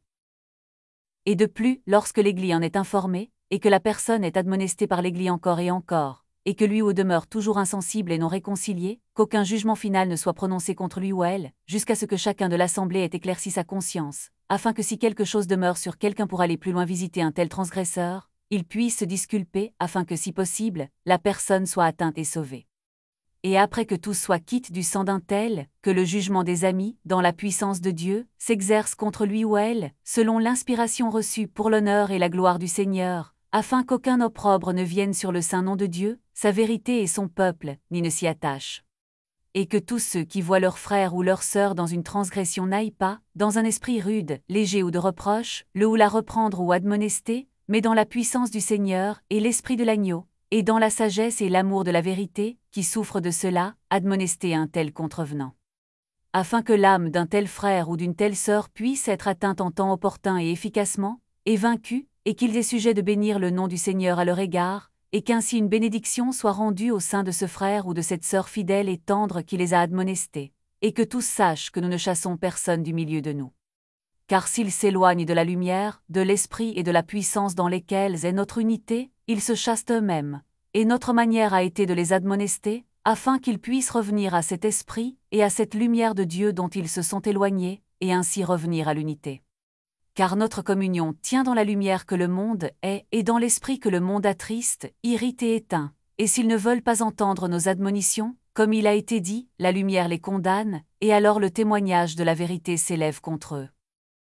Et de plus, lorsque l'Église en est informée, et que la personne est admonestée par l'Église encore et encore, et que lui ou demeure toujours insensible et non réconcilié, qu'aucun jugement final ne soit prononcé contre lui ou elle, jusqu'à ce que chacun de l'assemblée ait éclairci sa conscience, afin que si quelque chose demeure sur quelqu'un pour aller plus loin visiter un tel transgresseur, il puisse se disculper, afin que si possible, la personne soit atteinte et sauvée. Et après que tous soient quittes du sang d'un tel, que le jugement des amis, dans la puissance de Dieu, s'exerce contre lui ou elle, selon l'inspiration reçue pour l'honneur et la gloire du Seigneur, afin qu'aucun opprobre ne vienne sur le saint nom de Dieu, sa vérité et son peuple, ni ne s'y attache. Et que tous ceux qui voient leur frère ou leur sœur dans une transgression n'aillent pas, dans un esprit rude, léger ou de reproche, le ou la reprendre ou admonester, mais dans la puissance du Seigneur et l'esprit de l'agneau, et dans la sagesse et l'amour de la vérité, qui souffrent de cela, admonester un tel contrevenant. Afin que l'âme d'un tel frère ou d'une telle sœur puisse être atteinte en temps opportun et efficacement, et vaincue, et qu'ils aient sujet de bénir le nom du Seigneur à leur égard, et qu'ainsi une bénédiction soit rendue au sein de ce frère ou de cette sœur fidèle et tendre qui les a admonestés, et que tous sachent que nous ne chassons personne du milieu de nous. Car s'ils s'éloignent de la lumière, de l'esprit et de la puissance dans lesquelles est notre unité, ils se chassent eux-mêmes, et notre manière a été de les admonester, afin qu'ils puissent revenir à cet esprit et à cette lumière de Dieu dont ils se sont éloignés, et ainsi revenir à l'unité. Car notre communion tient dans la lumière que le monde est, et dans l'esprit que le monde attriste, irrite et éteint, et s'ils ne veulent pas entendre nos admonitions, comme il a été dit, la lumière les condamne, et alors le témoignage de la vérité s'élève contre eux.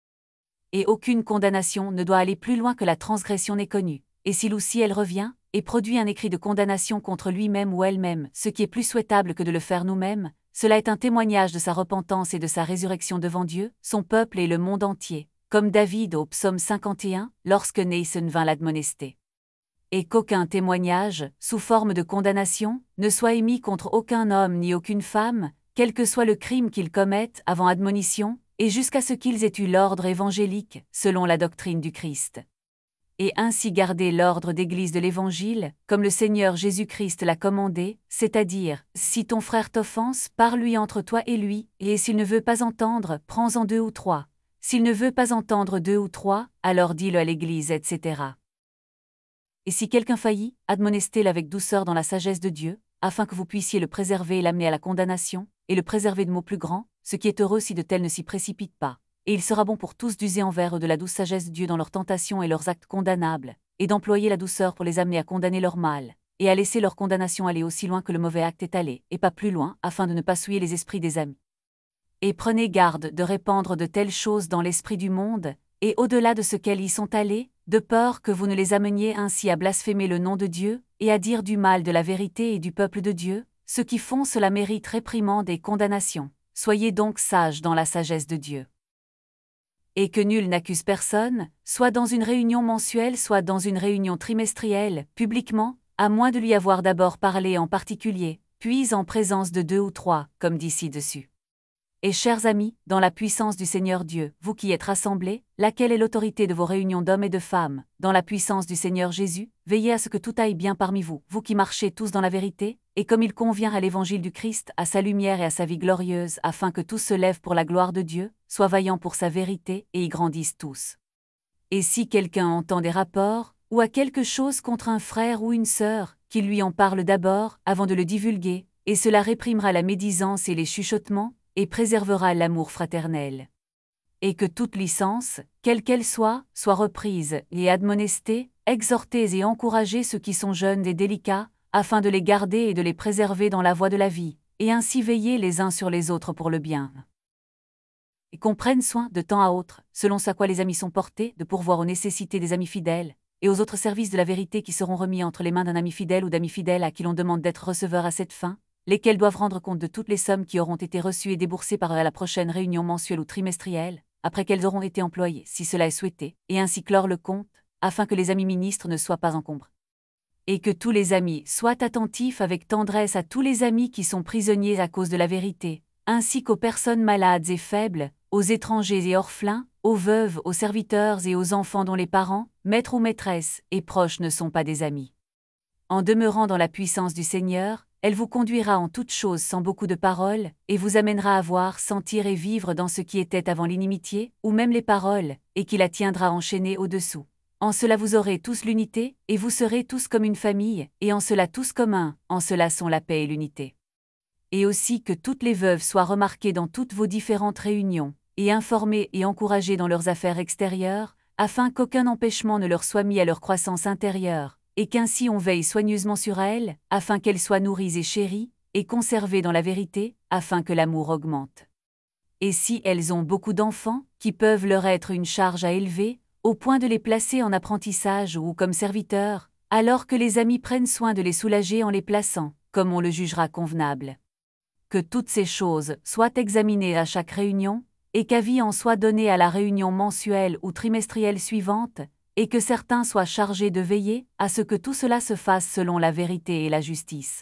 Et aucune condamnation ne doit aller plus loin que la transgression n'est connue, et si ou si elle revient, et produit un écrit de condamnation contre lui-même ou elle-même, ce qui est plus souhaitable que de le faire nous-mêmes, cela est un témoignage de sa repentance et de sa résurrection devant Dieu, son peuple et le monde entier, comme David au psaume cinquante et un, lorsque Nathan vint l'admonester. Et qu'aucun témoignage, sous forme de condamnation, ne soit émis contre aucun homme ni aucune femme, quel que soit le crime qu'ils commettent avant admonition, et jusqu'à ce qu'ils aient eu l'ordre évangélique, selon la doctrine du Christ. Et ainsi garder l'ordre d'église de l'Évangile, comme le Seigneur Jésus-Christ l'a commandé, c'est-à-dire, si ton frère t'offense, parle-lui entre toi et lui, et s'il ne veut pas entendre, prends-en deux ou trois. S'il ne veut pas entendre deux ou trois, alors dis-le à l'église, et cetera. Et si quelqu'un faillit, admonestez-le avec douceur dans la sagesse de Dieu, afin que vous puissiez le préserver et l'amener à la condamnation, et le préserver de maux plus grands, ce qui est heureux si de tels ne s'y précipitent pas. Et il sera bon pour tous d'user envers eux de la douce sagesse de Dieu dans leurs tentations et leurs actes condamnables, et d'employer la douceur pour les amener à condamner leur mal, et à laisser leur condamnation aller aussi loin que le mauvais acte est allé, et pas plus loin, afin de ne pas souiller les esprits des amis. Et prenez garde de répandre de telles choses dans l'esprit du monde, et au-delà de ce qu'elles y sont allées, de peur que vous ne les ameniez ainsi à blasphémer le nom de Dieu, et à dire du mal de la vérité et du peuple de Dieu, ceux qui font cela méritent réprimande et condamnation. Soyez donc sages dans la sagesse de Dieu. Et que nul n'accuse personne, soit dans une réunion mensuelle, soit dans une réunion trimestrielle, publiquement, à moins de lui avoir d'abord parlé en particulier, puis en présence de deux ou trois, comme dit ci-dessus. Et chers amis, dans la puissance du Seigneur Dieu, vous qui êtes rassemblés, laquelle est l'autorité de vos réunions d'hommes et de femmes, dans la puissance du Seigneur Jésus, veillez à ce que tout aille bien parmi vous, vous qui marchez tous dans la vérité, et comme il convient à l'évangile du Christ, à sa lumière et à sa vie glorieuse, afin que tous se lèvent pour la gloire de Dieu, soient vaillants pour sa vérité, et y grandissent tous. Et si quelqu'un entend des rapports, ou a quelque chose contre un frère ou une sœur, qu'il lui en parle d'abord, avant de le divulguer, et cela réprimera la médisance et les chuchotements, et préservera l'amour fraternel. Et que toute licence, quelle qu'elle soit, soit reprise, et admonestez, exhortez et encouragez ceux qui sont jeunes et délicats, afin de les garder et de les préserver dans la voie de la vie, et ainsi veiller les uns sur les autres pour le bien. Et qu'on prenne soin, de temps à autre, selon ce à quoi les amis sont portés, de pourvoir aux nécessités des amis fidèles, et aux autres services de la vérité qui seront remis entre les mains d'un ami fidèle ou d'amis fidèles à qui l'on demande d'être receveur à cette fin, lesquels doivent rendre compte de toutes les sommes qui auront été reçues et déboursées par eux à la prochaine réunion mensuelle ou trimestrielle, après qu'elles auront été employées, si cela est souhaité, et ainsi clore le compte, afin que les amis ministres ne soient pas encombrés. Et que tous les amis soient attentifs avec tendresse à tous les amis qui sont prisonniers à cause de la vérité, ainsi qu'aux personnes malades et faibles, aux étrangers et orphelins, aux veuves, aux serviteurs et aux enfants dont les parents, maîtres ou maîtresses, et proches ne sont pas des amis. En demeurant dans la puissance du Seigneur, elle vous conduira en toutes choses sans beaucoup de paroles, et vous amènera à voir, sentir et vivre dans ce qui était avant l'inimitié, ou même les paroles, et qui la tiendra enchaînée au-dessous. En cela vous aurez tous l'unité, et vous serez tous comme une famille, et en cela tous comme un, en cela sont la paix et l'unité. Et aussi que toutes les veuves soient remarquées dans toutes vos différentes réunions, et informées et encouragées dans leurs affaires extérieures, afin qu'aucun empêchement ne leur soit mis à leur croissance intérieure, et qu'ainsi on veille soigneusement sur elles, afin qu'elles soient nourries et chéries, et conservées dans la vérité, afin que l'amour augmente. Et si elles ont beaucoup d'enfants, qui peuvent leur être une charge à élever, au point de les placer en apprentissage ou comme serviteurs, alors que les amis prennent soin de les soulager en les plaçant, comme on le jugera convenable. Que toutes ces choses soient examinées à chaque réunion, et qu'avis en soit donné à la réunion mensuelle ou trimestrielle suivante, et que certains soient chargés de veiller à ce que tout cela se fasse selon la vérité et la justice.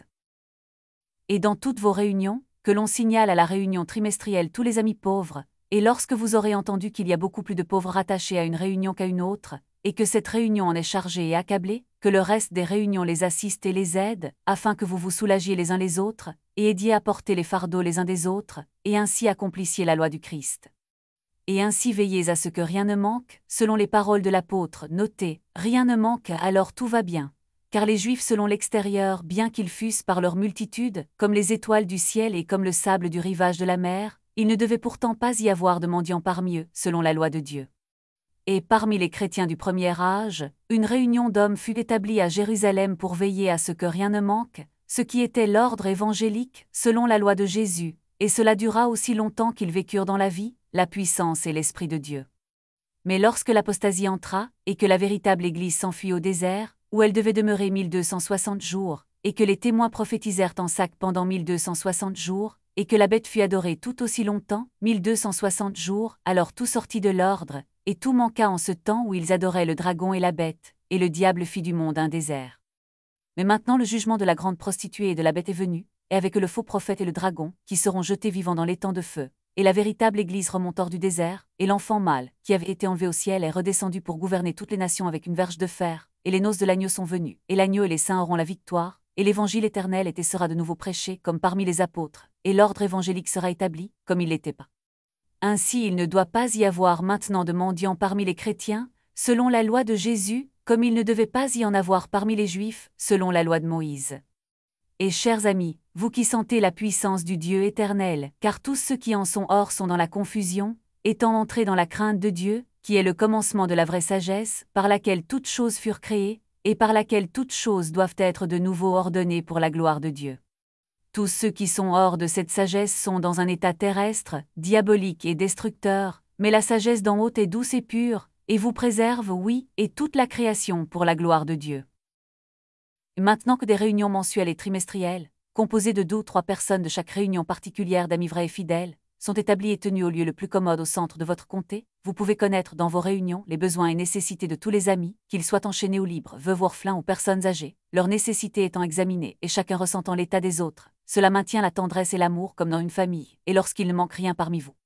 Et dans toutes vos réunions, que l'on signale à la réunion trimestrielle tous les amis pauvres, et lorsque vous aurez entendu qu'il y a beaucoup plus de pauvres rattachés à une réunion qu'à une autre, et que cette réunion en est chargée et accablée, que le reste des réunions les assiste et les aide, afin que vous vous soulagiez les uns les autres, et aidiez à porter les fardeaux les uns des autres, et ainsi accomplissiez la loi du Christ. Et ainsi veillez à ce que rien ne manque, selon les paroles de l'apôtre, notez, rien ne manque, alors tout va bien. Car les Juifs selon l'extérieur, bien qu'ils fussent par leur multitude, comme les étoiles du ciel et comme le sable du rivage de la mer, il ne devait pourtant pas y avoir de mendiants parmi eux, selon la loi de Dieu. Et parmi les chrétiens du premier âge, une réunion d'hommes fut établie à Jérusalem pour veiller à ce que rien ne manque, ce qui était l'ordre évangélique, selon la loi de Jésus, et cela dura aussi longtemps qu'ils vécurent dans la vie, la puissance et l'Esprit de Dieu. Mais lorsque l'apostasie entra, et que la véritable Église s'enfuit au désert, où elle devait demeurer mille deux cent soixante jours, et que les témoins prophétisèrent en sac pendant mille deux cent soixante jours, et que la bête fut adorée tout aussi longtemps, mille deux cent soixante jours, alors tout sortit de l'ordre, et tout manqua en ce temps où ils adoraient le dragon et la bête, et le diable fit du monde un désert. Mais maintenant le jugement de la grande prostituée et de la bête est venu, et avec eux le faux prophète et le dragon, qui seront jetés vivants dans l'étang de feu, et la véritable Église remonte hors du désert, et l'enfant mâle, qui avait été enlevé au ciel est redescendu pour gouverner toutes les nations avec une verge de fer, et les noces de l'agneau sont venues, et l'agneau et les saints auront la victoire, et l'évangile éternel était sera de nouveau prêché comme parmi les apôtres, et l'ordre évangélique sera établi, comme il l'était pas. Ainsi il ne doit pas y avoir maintenant de mendiants parmi les chrétiens, selon la loi de Jésus, comme il ne devait pas y en avoir parmi les Juifs, selon la loi de Moïse. Et chers amis, vous qui sentez la puissance du Dieu éternel, car tous ceux qui en sont hors sont dans la confusion, étant entrés dans la crainte de Dieu, qui est le commencement de la vraie sagesse, par laquelle toutes choses furent créées, et par laquelle toutes choses doivent être de nouveau ordonnées pour la gloire de Dieu. Tous ceux qui sont hors de cette sagesse sont dans un état terrestre, diabolique et destructeur, mais la sagesse d'en haut est douce et pure, et vous préserve, oui, et toute la création pour la gloire de Dieu. Maintenant que des réunions mensuelles et trimestrielles, composées de deux ou trois personnes de chaque réunion particulière d'amis vrais et fidèles, sont établies et tenues au lieu le plus commode au centre de votre comté, vous pouvez connaître dans vos réunions les besoins et nécessités de tous les amis, qu'ils soient enchaînés ou libres, veuves ou orphelins ou personnes âgées, leurs nécessités étant examinées et chacun ressentant l'état des autres. Cela maintient la tendresse et l'amour comme dans une famille, et lorsqu'il ne manque rien parmi vous.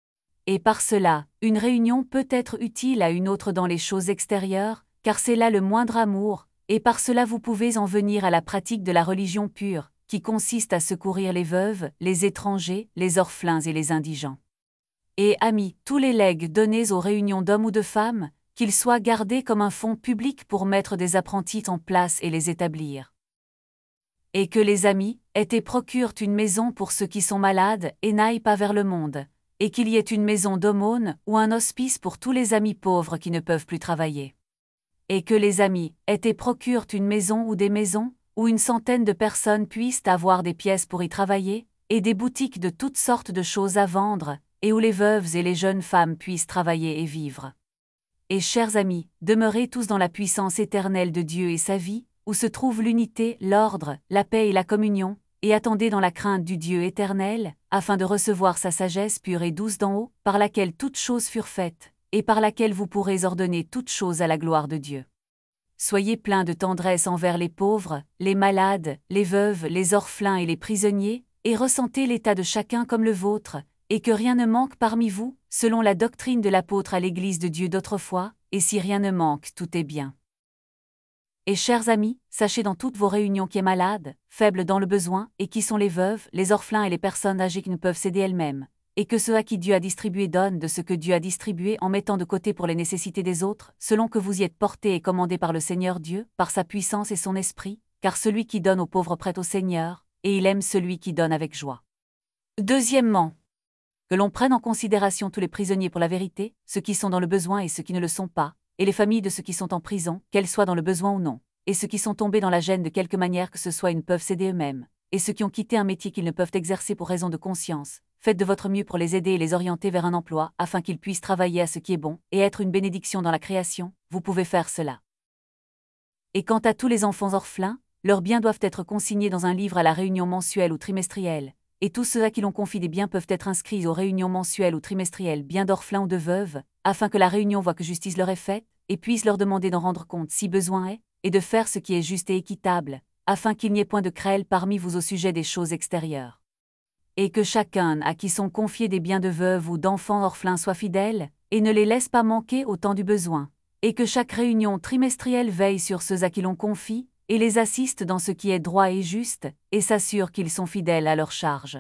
Et par cela, une réunion peut être utile à une autre dans les choses extérieures, car c'est là le moindre amour, et par cela vous pouvez en venir à la pratique de la religion pure, qui consiste à secourir les veuves, les étrangers, les orphelins et les indigents. Et amis, tous les legs donnés aux réunions d'hommes ou de femmes, qu'ils soient gardés comme un fonds public pour mettre des apprentis en place et les établir. Et que les amis aient et procurent une maison pour ceux qui sont malades et n'aillent pas vers le monde, et qu'il y ait une maison d'aumône ou un hospice pour tous les amis pauvres qui ne peuvent plus travailler. Et que les amis aient et procurent une maison ou des maisons, où une centaine de personnes puissent avoir des pièces pour y travailler, et des boutiques de toutes sortes de choses à vendre, et où les veuves et les jeunes femmes puissent travailler et vivre. Et chers amis, demeurez tous dans la puissance éternelle de Dieu et sa vie, où se trouve l'unité, l'ordre, la paix et la communion, et attendez dans la crainte du Dieu éternel, afin de recevoir sa sagesse pure et douce d'en haut, par laquelle toutes choses furent faites, et par laquelle vous pourrez ordonner toutes choses à la gloire de Dieu. Soyez pleins de tendresse envers les pauvres, les malades, les veuves, les orphelins et les prisonniers, et ressentez l'état de chacun comme le vôtre, et que rien ne manque parmi vous, selon la doctrine de l'apôtre à l'Église de Dieu d'autrefois, et si rien ne manque, tout est bien. Et chers amis, sachez dans toutes vos réunions qui est malade, faible dans le besoin, et qui sont les veuves, les orphelins et les personnes âgées qui ne peuvent s'aider elles-mêmes, et que ceux à qui Dieu a distribué donnent de ce que Dieu a distribué en mettant de côté pour les nécessités des autres, selon que vous y êtes portés et commandés par le Seigneur Dieu, par sa puissance et son esprit, car celui qui donne aux pauvres prête au Seigneur, et il aime celui qui donne avec joie. Deuxièmement, que l'on prenne en considération tous les prisonniers pour la vérité, ceux qui sont dans le besoin et ceux qui ne le sont pas, et les familles de ceux qui sont en prison, qu'elles soient dans le besoin ou non, et ceux qui sont tombés dans la gêne de quelque manière que ce soit ils ne peuvent s'aider eux-mêmes, et ceux qui ont quitté un métier qu'ils ne peuvent exercer pour raison de conscience, faites de votre mieux pour les aider et les orienter vers un emploi, afin qu'ils puissent travailler à ce qui est bon, et être une bénédiction dans la création, vous pouvez faire cela. Et quant à tous les enfants orphelins, leurs biens doivent être consignés dans un livre à la réunion mensuelle ou trimestrielle, et tous ceux à qui l'on confie des biens peuvent être inscrits aux réunions mensuelles ou trimestrielles biens d'orphelins ou de veuves, afin que la réunion voie que justice leur est faite, et puisse leur demander d'en rendre compte si besoin est, et de faire ce qui est juste et équitable, afin qu'il n'y ait point de querelle parmi vous au sujet des choses extérieures. Et que chacun à qui sont confiés des biens de veuves ou d'enfants orphelins soit fidèle, et ne les laisse pas manquer au temps du besoin, et que chaque réunion trimestrielle veille sur ceux à qui l'on confie, et les assiste dans ce qui est droit et juste, et s'assure qu'ils sont fidèles à leur charge.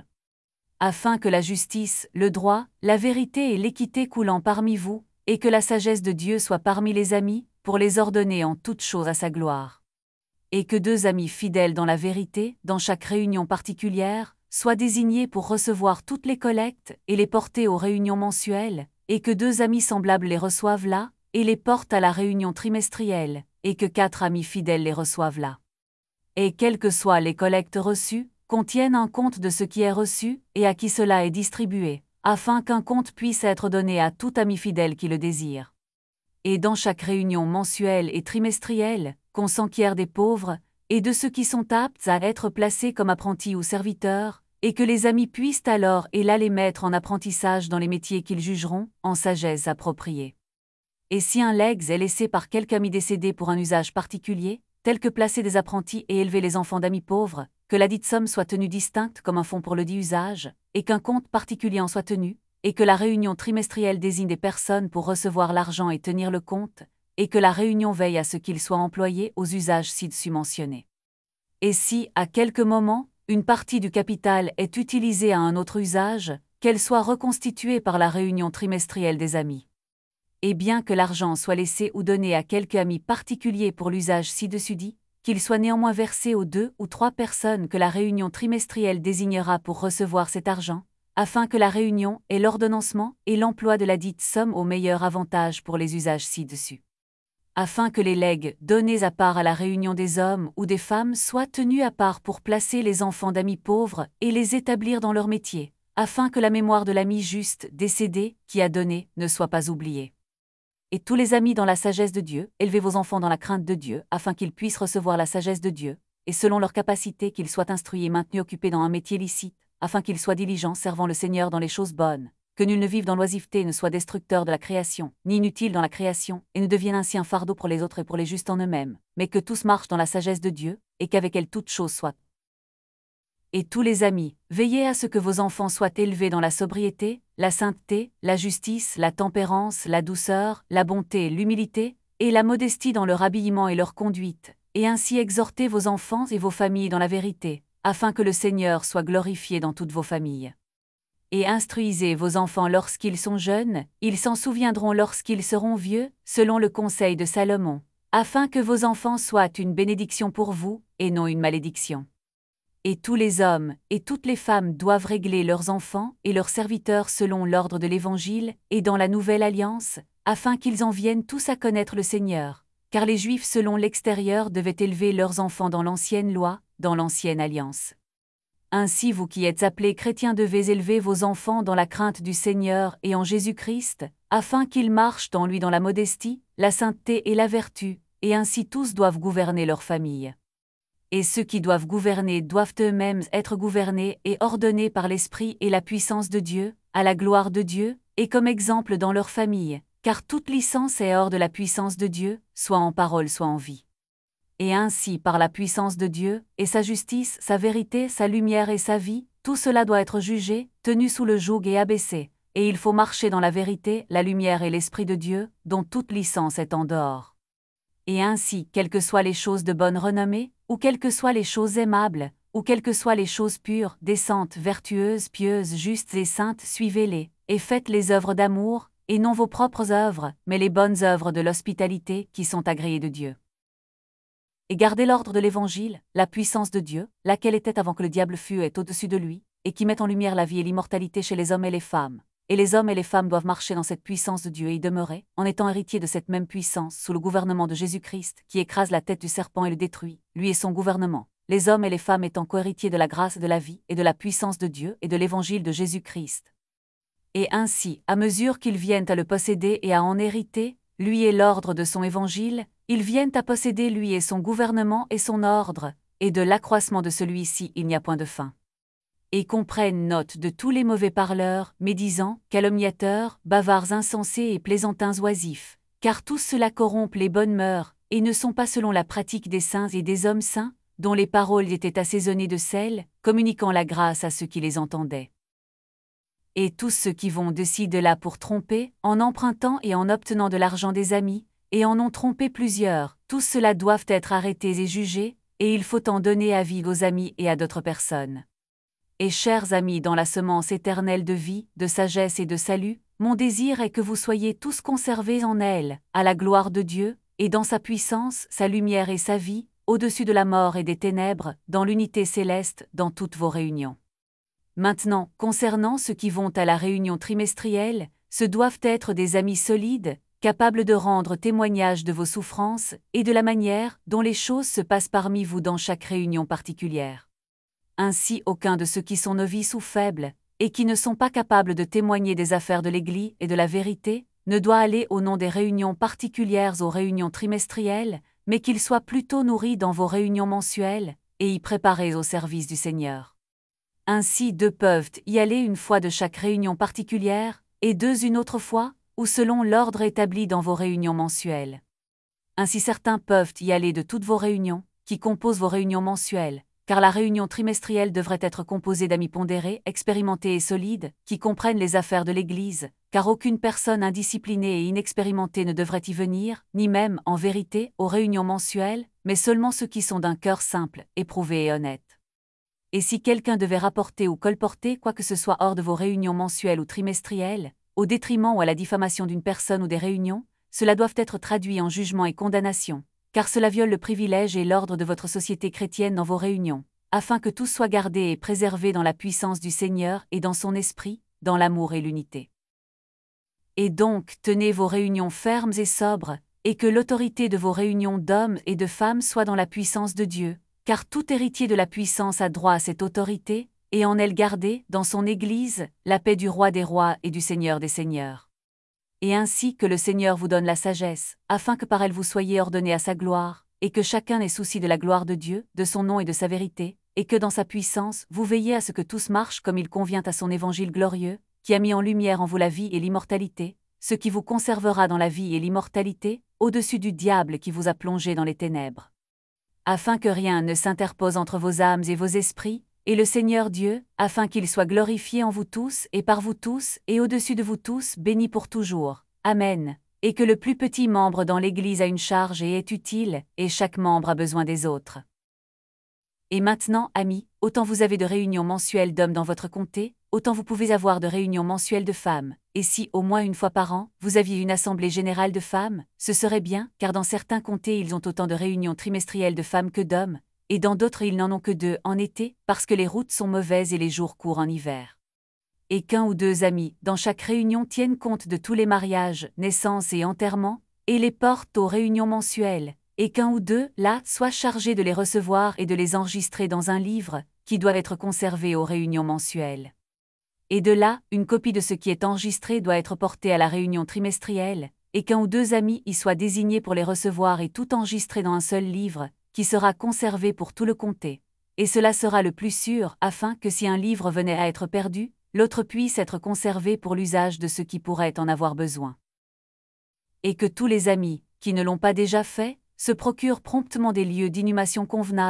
Afin que la justice, le droit, la vérité et l'équité coulant parmi vous, et que la sagesse de Dieu soit parmi les amis, pour les ordonner en toutes choses à sa gloire. Et que deux amis fidèles dans la vérité, dans chaque réunion particulière, soient désignés pour recevoir toutes les collectes et les porter aux réunions mensuelles, et que deux amis semblables les reçoivent là, et les portent à la réunion trimestrielle, et que quatre amis fidèles les reçoivent là. Et quelles que soient les collectes reçues, contiennent un compte de ce qui est reçu, et à qui cela est distribué, afin qu'un compte puisse être donné à tout ami fidèle qui le désire. Et dans chaque réunion mensuelle et trimestrielle, qu'on s'enquiert des pauvres, et de ceux qui sont aptes à être placés comme apprentis ou serviteurs, et que les amis puissent alors et là les mettre en apprentissage dans les métiers qu'ils jugeront, en sagesse appropriée. Et si un legs est laissé par quelque ami décédé pour un usage particulier, tel que placer des apprentis et élever les enfants d'amis pauvres, que la dite somme soit tenue distincte comme un fonds pour le dit usage, et qu'un compte particulier en soit tenu, et que la réunion trimestrielle désigne des personnes pour recevoir l'argent et tenir le compte, et que la réunion veille à ce qu'il soit employé aux usages ci-dessus mentionnés. Et si, à quelque moment, une partie du capital est utilisée à un autre usage, qu'elle soit reconstituée par la réunion trimestrielle des amis. Et bien que l'argent soit laissé ou donné à quelque ami particulier pour l'usage ci-dessus dit, qu'il soit néanmoins versé aux deux ou trois personnes que la réunion trimestrielle désignera pour recevoir cet argent, afin que la réunion ait l'ordonnancement et l'emploi de la dite somme au meilleur avantage pour les usages ci-dessus. Afin que les legs donnés à part à la réunion des hommes ou des femmes soient tenus à part pour placer les enfants d'amis pauvres et les établir dans leur métier, afin que la mémoire de l'ami juste décédé qui a donné ne soit pas oubliée. Et tous les amis dans la sagesse de Dieu, élevez vos enfants dans la crainte de Dieu, afin qu'ils puissent recevoir la sagesse de Dieu, et selon leur capacité qu'ils soient instruits et maintenus occupés dans un métier licite, afin qu'ils soient diligents servant le Seigneur dans les choses bonnes, que nul ne vive dans l'oisiveté et ne soit destructeur de la création, ni inutile dans la création, et ne devienne ainsi un fardeau pour les autres et pour les justes en eux-mêmes, mais que tous marchent dans la sagesse de Dieu, et qu'avec elle toutes choses soient. Et tous les amis, veillez à ce que vos enfants soient élevés dans la sobriété, la sainteté, la justice, la tempérance, la douceur, la bonté, l'humilité, et la modestie dans leur habillement et leur conduite, et ainsi exhortez vos enfants et vos familles dans la vérité, afin que le Seigneur soit glorifié dans toutes vos familles. Et instruisez vos enfants lorsqu'ils sont jeunes, ils s'en souviendront lorsqu'ils seront vieux, selon le conseil de Salomon, afin que vos enfants soient une bénédiction pour vous, et non une malédiction. Et tous les hommes et toutes les femmes doivent régler leurs enfants et leurs serviteurs selon l'ordre de l'Évangile et dans la Nouvelle Alliance, afin qu'ils en viennent tous à connaître le Seigneur, car les Juifs selon l'extérieur devaient élever leurs enfants dans l'ancienne loi, dans l'ancienne Alliance. Ainsi vous qui êtes appelés chrétiens devez élever vos enfants dans la crainte du Seigneur et en Jésus-Christ, afin qu'ils marchent en lui dans la modestie, la sainteté et la vertu, et ainsi tous doivent gouverner leur famille. Et ceux qui doivent gouverner doivent eux-mêmes être gouvernés et ordonnés par l'Esprit et la puissance de Dieu, à la gloire de Dieu, et comme exemple dans leur famille, car toute licence est hors de la puissance de Dieu, soit en parole soit en vie. Et ainsi par la puissance de Dieu, et sa justice, sa vérité, sa lumière et sa vie, tout cela doit être jugé, tenu sous le joug et abaissé, et il faut marcher dans la vérité, la lumière et l'Esprit de Dieu, dont toute licence est en dehors. Et ainsi, quelles que soient les choses de bonne renommée, ou quelles que soient les choses aimables, ou quelles que soient les choses pures, décentes, vertueuses, pieuses, justes et saintes, suivez-les, et faites les œuvres d'amour, et non vos propres œuvres, mais les bonnes œuvres de l'hospitalité, qui sont agréées de Dieu. Et gardez l'ordre de l'Évangile, la puissance de Dieu, laquelle était avant que le diable fût est au-dessus de lui, et qui met en lumière la vie et l'immortalité chez les hommes et les femmes. Et les hommes et les femmes doivent marcher dans cette puissance de Dieu et y demeurer, en étant héritiers de cette même puissance, sous le gouvernement de Jésus-Christ, qui écrase la tête du serpent et le détruit, lui et son gouvernement. Les hommes et les femmes étant cohéritiers de la grâce de la vie et de la puissance de Dieu et de l'Évangile de Jésus-Christ. Et ainsi, à mesure qu'ils viennent à le posséder et à en hériter, lui et l'ordre de son Évangile, ils viennent à posséder lui et son gouvernement et son ordre, et de l'accroissement de celui-ci il n'y a point de fin. Et qu'on prenne note de tous les mauvais parleurs, médisants, calomniateurs, bavards insensés et plaisantins oisifs, car tous ceux-là corrompent les bonnes mœurs, et ne sont pas selon la pratique des saints et des hommes saints, dont les paroles étaient assaisonnées de sel, communiquant la grâce à ceux qui les entendaient. Et tous ceux qui vont de ci de là pour tromper, en empruntant et en obtenant de l'argent des amis, et en ont trompé plusieurs, tous ceux-là doivent être arrêtés et jugés, et il faut en donner avis aux amis et à d'autres personnes. Et chers amis dans la semence éternelle de vie, de sagesse et de salut, mon désir est que vous soyez tous conservés en elle, à la gloire de Dieu, et dans sa puissance, sa lumière et sa vie, au-dessus de la mort et des ténèbres, dans l'unité céleste, dans toutes vos réunions. Maintenant, concernant ceux qui vont à la réunion trimestrielle, ce doivent être des amis solides, capables de rendre témoignage de vos souffrances, et de la manière dont les choses se passent parmi vous dans chaque réunion particulière. Ainsi aucun de ceux qui sont novices ou faibles, et qui ne sont pas capables de témoigner des affaires de l'Église et de la vérité, ne doit aller au nom des réunions particulières aux réunions trimestrielles, mais qu'il soit plutôt nourri dans vos réunions mensuelles, et y préparés au service du Seigneur. Ainsi deux peuvent y aller une fois de chaque réunion particulière, et deux une autre fois, ou selon l'ordre établi dans vos réunions mensuelles. Ainsi certains peuvent y aller de toutes vos réunions, qui composent vos réunions mensuelles, car la réunion trimestrielle devrait être composée d'amis pondérés, expérimentés et solides, qui comprennent les affaires de l'Église, car aucune personne indisciplinée et inexpérimentée ne devrait y venir, ni même, en vérité, aux réunions mensuelles, mais seulement ceux qui sont d'un cœur simple, éprouvé et honnête. Et si quelqu'un devait rapporter ou colporter quoi que ce soit hors de vos réunions mensuelles ou trimestrielles, au détriment ou à la diffamation d'une personne ou des réunions, cela doit être traduit en jugement et condamnation, car cela viole le privilège et l'ordre de votre société chrétienne dans vos réunions, afin que tous soient gardés et préservés dans la puissance du Seigneur et dans son esprit, dans l'amour et l'unité. Et donc, tenez vos réunions fermes et sobres, et que l'autorité de vos réunions d'hommes et de femmes soit dans la puissance de Dieu, car tout héritier de la puissance a droit à cette autorité, et en elle garder, dans son Église, la paix du Roi des rois et du Seigneur des seigneurs. Et ainsi que le Seigneur vous donne la sagesse, afin que par elle vous soyez ordonnés à sa gloire, et que chacun ait souci de la gloire de Dieu, de son nom et de sa vérité, et que dans sa puissance, vous veillez à ce que tous marchent comme il convient à son évangile glorieux, qui a mis en lumière en vous la vie et l'immortalité, ce qui vous conservera dans la vie et l'immortalité, au-dessus du diable qui vous a plongé dans les ténèbres. Afin que rien ne s'interpose entre vos âmes et vos esprits, et le Seigneur Dieu, afin qu'il soit glorifié en vous tous et par vous tous et au-dessus de vous tous, béni pour toujours. Amen. Et que le plus petit membre dans l'Église a une charge et est utile, et chaque membre a besoin des autres. Et maintenant, amis, autant vous avez de réunions mensuelles d'hommes dans votre comté, autant vous pouvez avoir de réunions mensuelles de femmes, et si, au moins une fois par an, vous aviez une assemblée générale de femmes, ce serait bien, car dans certains comtés ils ont autant de réunions trimestrielles de femmes que d'hommes, et dans d'autres ils n'en ont que deux en été, parce que les routes sont mauvaises et les jours courts en hiver. Et qu'un ou deux amis, dans chaque réunion tiennent compte de tous les mariages, naissances et enterrements, et les portent aux réunions mensuelles, et qu'un ou deux, là, soient chargés de les recevoir et de les enregistrer dans un livre, qui doit être conservé aux réunions mensuelles. Et de là, une copie de ce qui est enregistré doit être portée à la réunion trimestrielle, et qu'un ou deux amis y soient désignés pour les recevoir et tout enregistré dans un seul livre, qui sera conservé pour tout le comté. Et cela sera le plus sûr, afin que si un livre venait à être perdu, l'autre puisse être conservé pour l'usage de ceux qui pourraient en avoir besoin. Et que tous les amis, qui ne l'ont pas déjà fait, se procurent promptement des lieux d'inhumation convenables,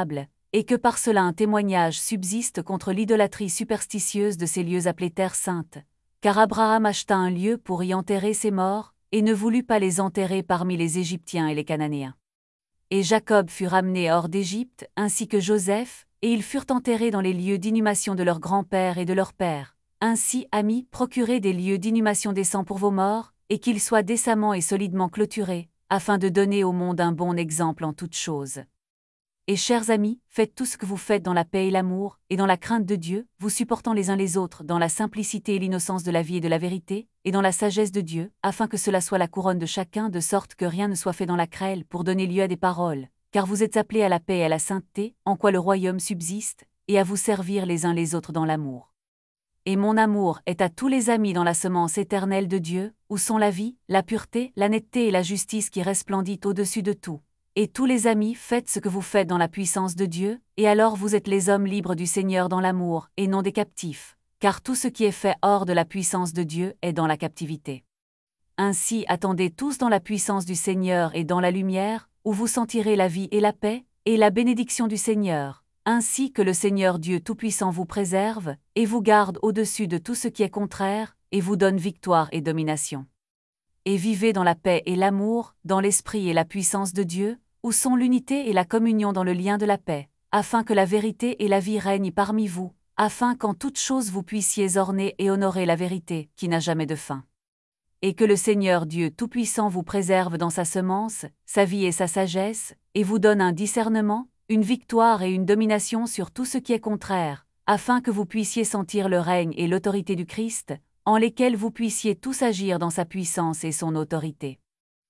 et que par cela un témoignage subsiste contre l'idolâtrie superstitieuse de ces lieux appelés terre sainte. Car Abraham acheta un lieu pour y enterrer ses morts, et ne voulut pas les enterrer parmi les Égyptiens et les Cananéens. Et Jacob fut ramené hors d'Égypte, ainsi que Joseph, et ils furent enterrés dans les lieux d'inhumation de leur grand-père et de leur père. Ainsi, amis, procurez des lieux d'inhumation décents pour vos morts, et qu'ils soient décemment et solidement clôturés, afin de donner au monde un bon exemple en toutes choses. Et chers amis, faites tout ce que vous faites dans la paix et l'amour, et dans la crainte de Dieu, vous supportant les uns les autres dans la simplicité et l'innocence de la vie et de la vérité, et dans la sagesse de Dieu, afin que cela soit la couronne de chacun, de sorte que rien ne soit fait dans la crêle pour donner lieu à des paroles, car vous êtes appelés à la paix et à la sainteté, en quoi le royaume subsiste, et à vous servir les uns les autres dans l'amour. Et mon amour est à tous les amis dans la semence éternelle de Dieu, où sont la vie, la pureté, la netteté et la justice qui resplendit au-dessus de tout. Et tous les amis, faites ce que vous faites dans la puissance de Dieu, et alors vous êtes les hommes libres du Seigneur dans l'amour, et non des captifs, car tout ce qui est fait hors de la puissance de Dieu est dans la captivité. Ainsi attendez tous dans la puissance du Seigneur et dans la lumière, où vous sentirez la vie et la paix, et la bénédiction du Seigneur, ainsi que le Seigneur Dieu Tout-Puissant vous préserve, et vous garde au-dessus de tout ce qui est contraire, et vous donne victoire et domination. Et vivez dans la paix et l'amour, dans l'esprit et la puissance de Dieu, où sont l'unité et la communion dans le lien de la paix, afin que la vérité et la vie règnent parmi vous, afin qu'en toutes choses vous puissiez orner et honorer la vérité, qui n'a jamais de fin. Et que le Seigneur Dieu Tout-Puissant vous préserve dans sa semence, sa vie et sa sagesse, et vous donne un discernement, une victoire et une domination sur tout ce qui est contraire, afin que vous puissiez sentir le règne et l'autorité du Christ, en lesquels vous puissiez tous agir dans sa puissance et son autorité.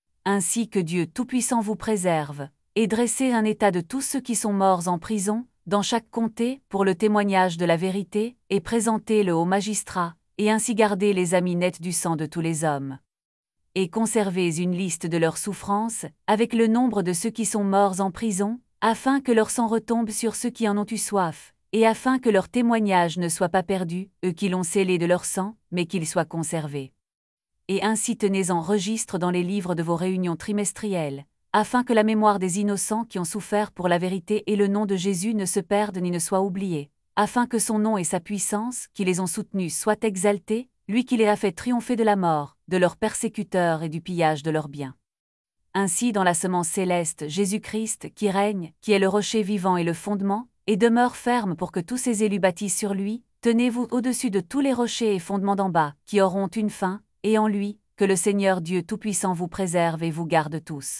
Ainsi que Dieu Tout-Puissant vous préserve, et dressez un état de tous ceux qui sont morts en prison, dans chaque comté, pour le témoignage de la vérité, et présentez-le au magistrat, et ainsi gardez les amis nets du sang de tous les hommes. Et conservez une liste de leurs souffrances, avec le nombre de ceux qui sont morts en prison, afin que leur sang retombe sur ceux qui en ont eu soif, et afin que leur témoignage ne soit pas perdu, eux qui l'ont scellé de leur sang, mais qu'il soit conservé. Et ainsi tenez-en registre dans les livres de vos réunions trimestrielles, afin que la mémoire des innocents qui ont souffert pour la vérité et le nom de Jésus ne se perde ni ne soit oublié, afin que son nom et sa puissance, qui les ont soutenus, soient exaltés, lui qui les a fait triompher de la mort, de leurs persécuteurs et du pillage de leurs biens. Ainsi dans la semence céleste, Jésus-Christ, qui règne, qui est le rocher vivant et le fondement, et demeure ferme pour que tous ses élus bâtissent sur lui, tenez-vous au-dessus de tous les rochers et fondements d'en bas, qui auront une fin, et en lui, que le Seigneur Dieu Tout-Puissant vous préserve et vous garde tous.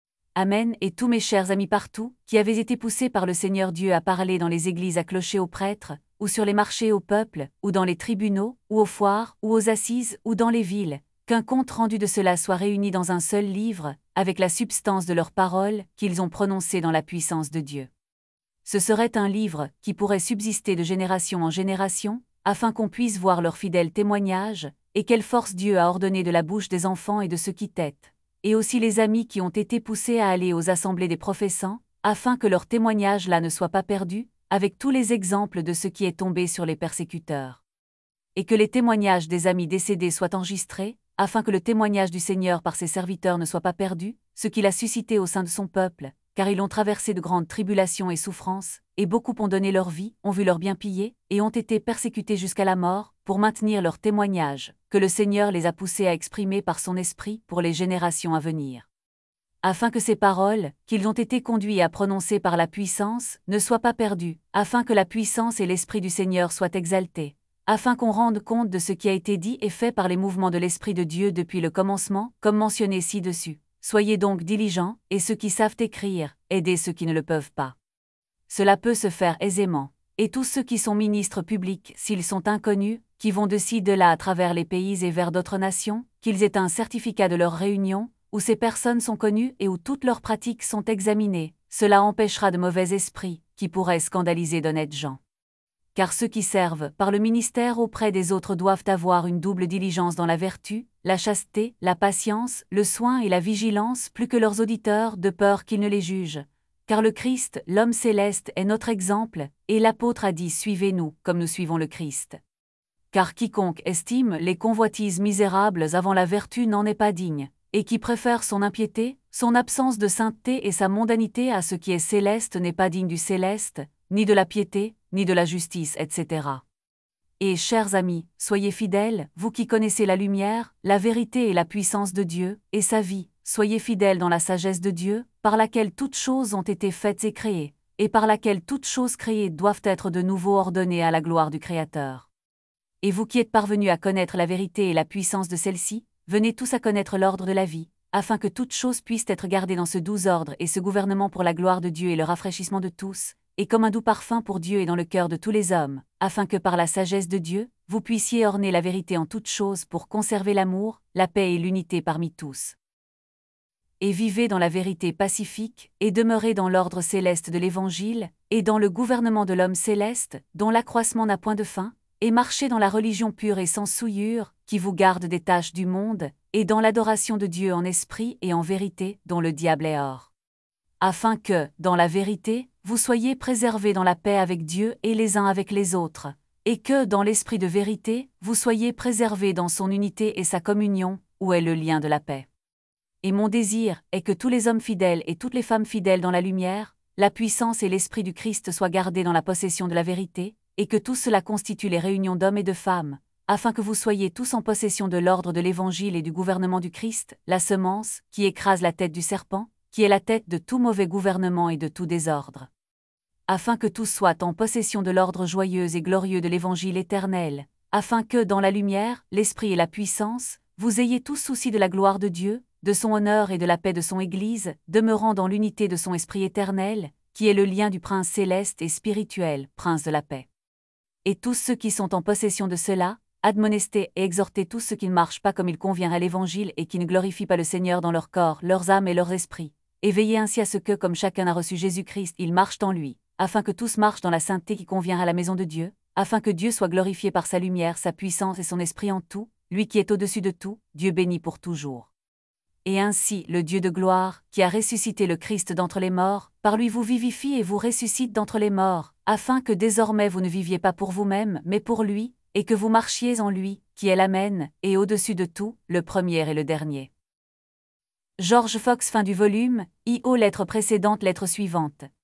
Amen. Et tous mes chers amis partout, qui avez été poussés par le Seigneur Dieu à parler dans les églises à clocher aux prêtres, ou sur les marchés au peuple, ou dans les tribunaux, ou aux foires, ou aux assises, ou dans les villes, qu'un compte rendu de cela soit réuni dans un seul livre, avec la substance de leurs paroles, qu'ils ont prononcées dans la puissance de Dieu. Ce serait un livre, qui pourrait subsister de génération en génération, afin qu'on puisse voir leur fidèle témoignage, et quelle force Dieu a ordonné de la bouche des enfants et de ceux qui têtent, et aussi les amis qui ont été poussés à aller aux assemblées des professants, afin que leur témoignage là ne soit pas perdu, avec tous les exemples de ce qui est tombé sur les persécuteurs. Et que les témoignages des amis décédés soient enregistrés, afin que le témoignage du Seigneur par ses serviteurs ne soit pas perdu, ce qu'il a suscité au sein de son peuple, car ils ont traversé de grandes tribulations et souffrances, et beaucoup ont donné leur vie, ont vu leurs biens pillés, et ont été persécutés jusqu'à la mort, pour maintenir leur témoignage, que le Seigneur les a poussés à exprimer par son esprit pour les générations à venir. Afin que ces paroles, qu'ils ont été conduits à prononcer par la puissance, ne soient pas perdues, afin que la puissance et l'esprit du Seigneur soient exaltés, afin qu'on rende compte de ce qui a été dit et fait par les mouvements de l'Esprit de Dieu depuis le commencement, comme mentionné ci-dessus. Soyez donc diligents, et ceux qui savent écrire, aidez ceux qui ne le peuvent pas. Cela peut se faire aisément, et tous ceux qui sont ministres publics, s'ils sont inconnus, qui vont de ci de là à travers les pays et vers d'autres nations, qu'ils aient un certificat de leur réunion, où ces personnes sont connues et où toutes leurs pratiques sont examinées, cela empêchera de mauvais esprits, qui pourraient scandaliser d'honnêtes gens. Car ceux qui servent par le ministère auprès des autres doivent avoir une double diligence dans la vertu, la chasteté, la patience, le soin et la vigilance plus que leurs auditeurs, de peur qu'ils ne les jugent. Car le Christ, l'homme céleste, est notre exemple, et l'apôtre a dit « Suivez-nous, comme nous suivons le Christ ». Car quiconque estime les convoitises misérables avant la vertu n'en est pas digne, et qui préfère son impiété, son absence de sainteté et sa mondanité à ce qui est céleste n'est pas digne du céleste, ni de la piété, ni de la justice, et cetera. Et, chers amis, soyez fidèles, vous qui connaissez la lumière, la vérité et la puissance de Dieu, et sa vie, soyez fidèles dans la sagesse de Dieu, par laquelle toutes choses ont été faites et créées, et par laquelle toutes choses créées doivent être de nouveau ordonnées à la gloire du Créateur. Et vous qui êtes parvenus à connaître la vérité et la puissance de celle-ci, venez tous à connaître l'ordre de la vie, afin que toutes choses puissent être gardées dans ce doux ordre et ce gouvernement pour la gloire de Dieu et le rafraîchissement de tous, et comme un doux parfum pour Dieu et dans le cœur de tous les hommes, afin que par la sagesse de Dieu, vous puissiez orner la vérité en toutes choses pour conserver l'amour, la paix et l'unité parmi tous. Et vivez dans la vérité pacifique, et demeurez dans l'ordre céleste de l'Évangile, et dans le gouvernement de l'homme céleste, dont l'accroissement n'a point de fin, et marchez dans la religion pure et sans souillure, qui vous garde des tâches du monde, et dans l'adoration de Dieu en esprit et en vérité, dont le diable est hors. Afin que, dans la vérité, vous soyez préservés dans la paix avec Dieu et les uns avec les autres, et que, dans l'esprit de vérité, vous soyez préservés dans son unité et sa communion, où est le lien de la paix. Et mon désir est que tous les hommes fidèles et toutes les femmes fidèles dans la lumière, la puissance et l'esprit du Christ soient gardés dans la possession de la vérité, et que tout cela constitue les réunions d'hommes et de femmes, afin que vous soyez tous en possession de l'ordre de l'Évangile et du gouvernement du Christ, la semence, qui écrase la tête du serpent, qui est la tête de tout mauvais gouvernement et de tout désordre. Afin que tous soient en possession de l'ordre joyeux et glorieux de l'Évangile éternel, afin que, dans la lumière, l'esprit et la puissance, vous ayez tous souci de la gloire de Dieu, de son honneur et de la paix de son Église, demeurant dans l'unité de son esprit éternel, qui est le lien du Prince céleste et spirituel, Prince de la paix. Et tous ceux qui sont en possession de cela, admonestez et exhortez tous ceux qui ne marchent pas comme il convient à l'Évangile et qui ne glorifient pas le Seigneur dans leur corps, leurs âmes et leurs esprits. Et veillez ainsi à ce que, comme chacun a reçu Jésus-Christ, ils marchent en lui, afin que tous marchent dans la sainteté qui convient à la maison de Dieu, afin que Dieu soit glorifié par sa lumière, sa puissance et son esprit en tout, lui qui est au-dessus de tout, Dieu béni pour toujours. Et ainsi, le Dieu de gloire, qui a ressuscité le Christ d'entre les morts, par lui vous vivifie et vous ressuscite d'entre les morts, afin que désormais vous ne viviez pas pour vous-même, mais pour lui, et que vous marchiez en lui, qui est l'Amen, et au-dessus de tout, le premier et le dernier. George Fox. Fin du volume. I O. Lettre précédente. Lettre suivante.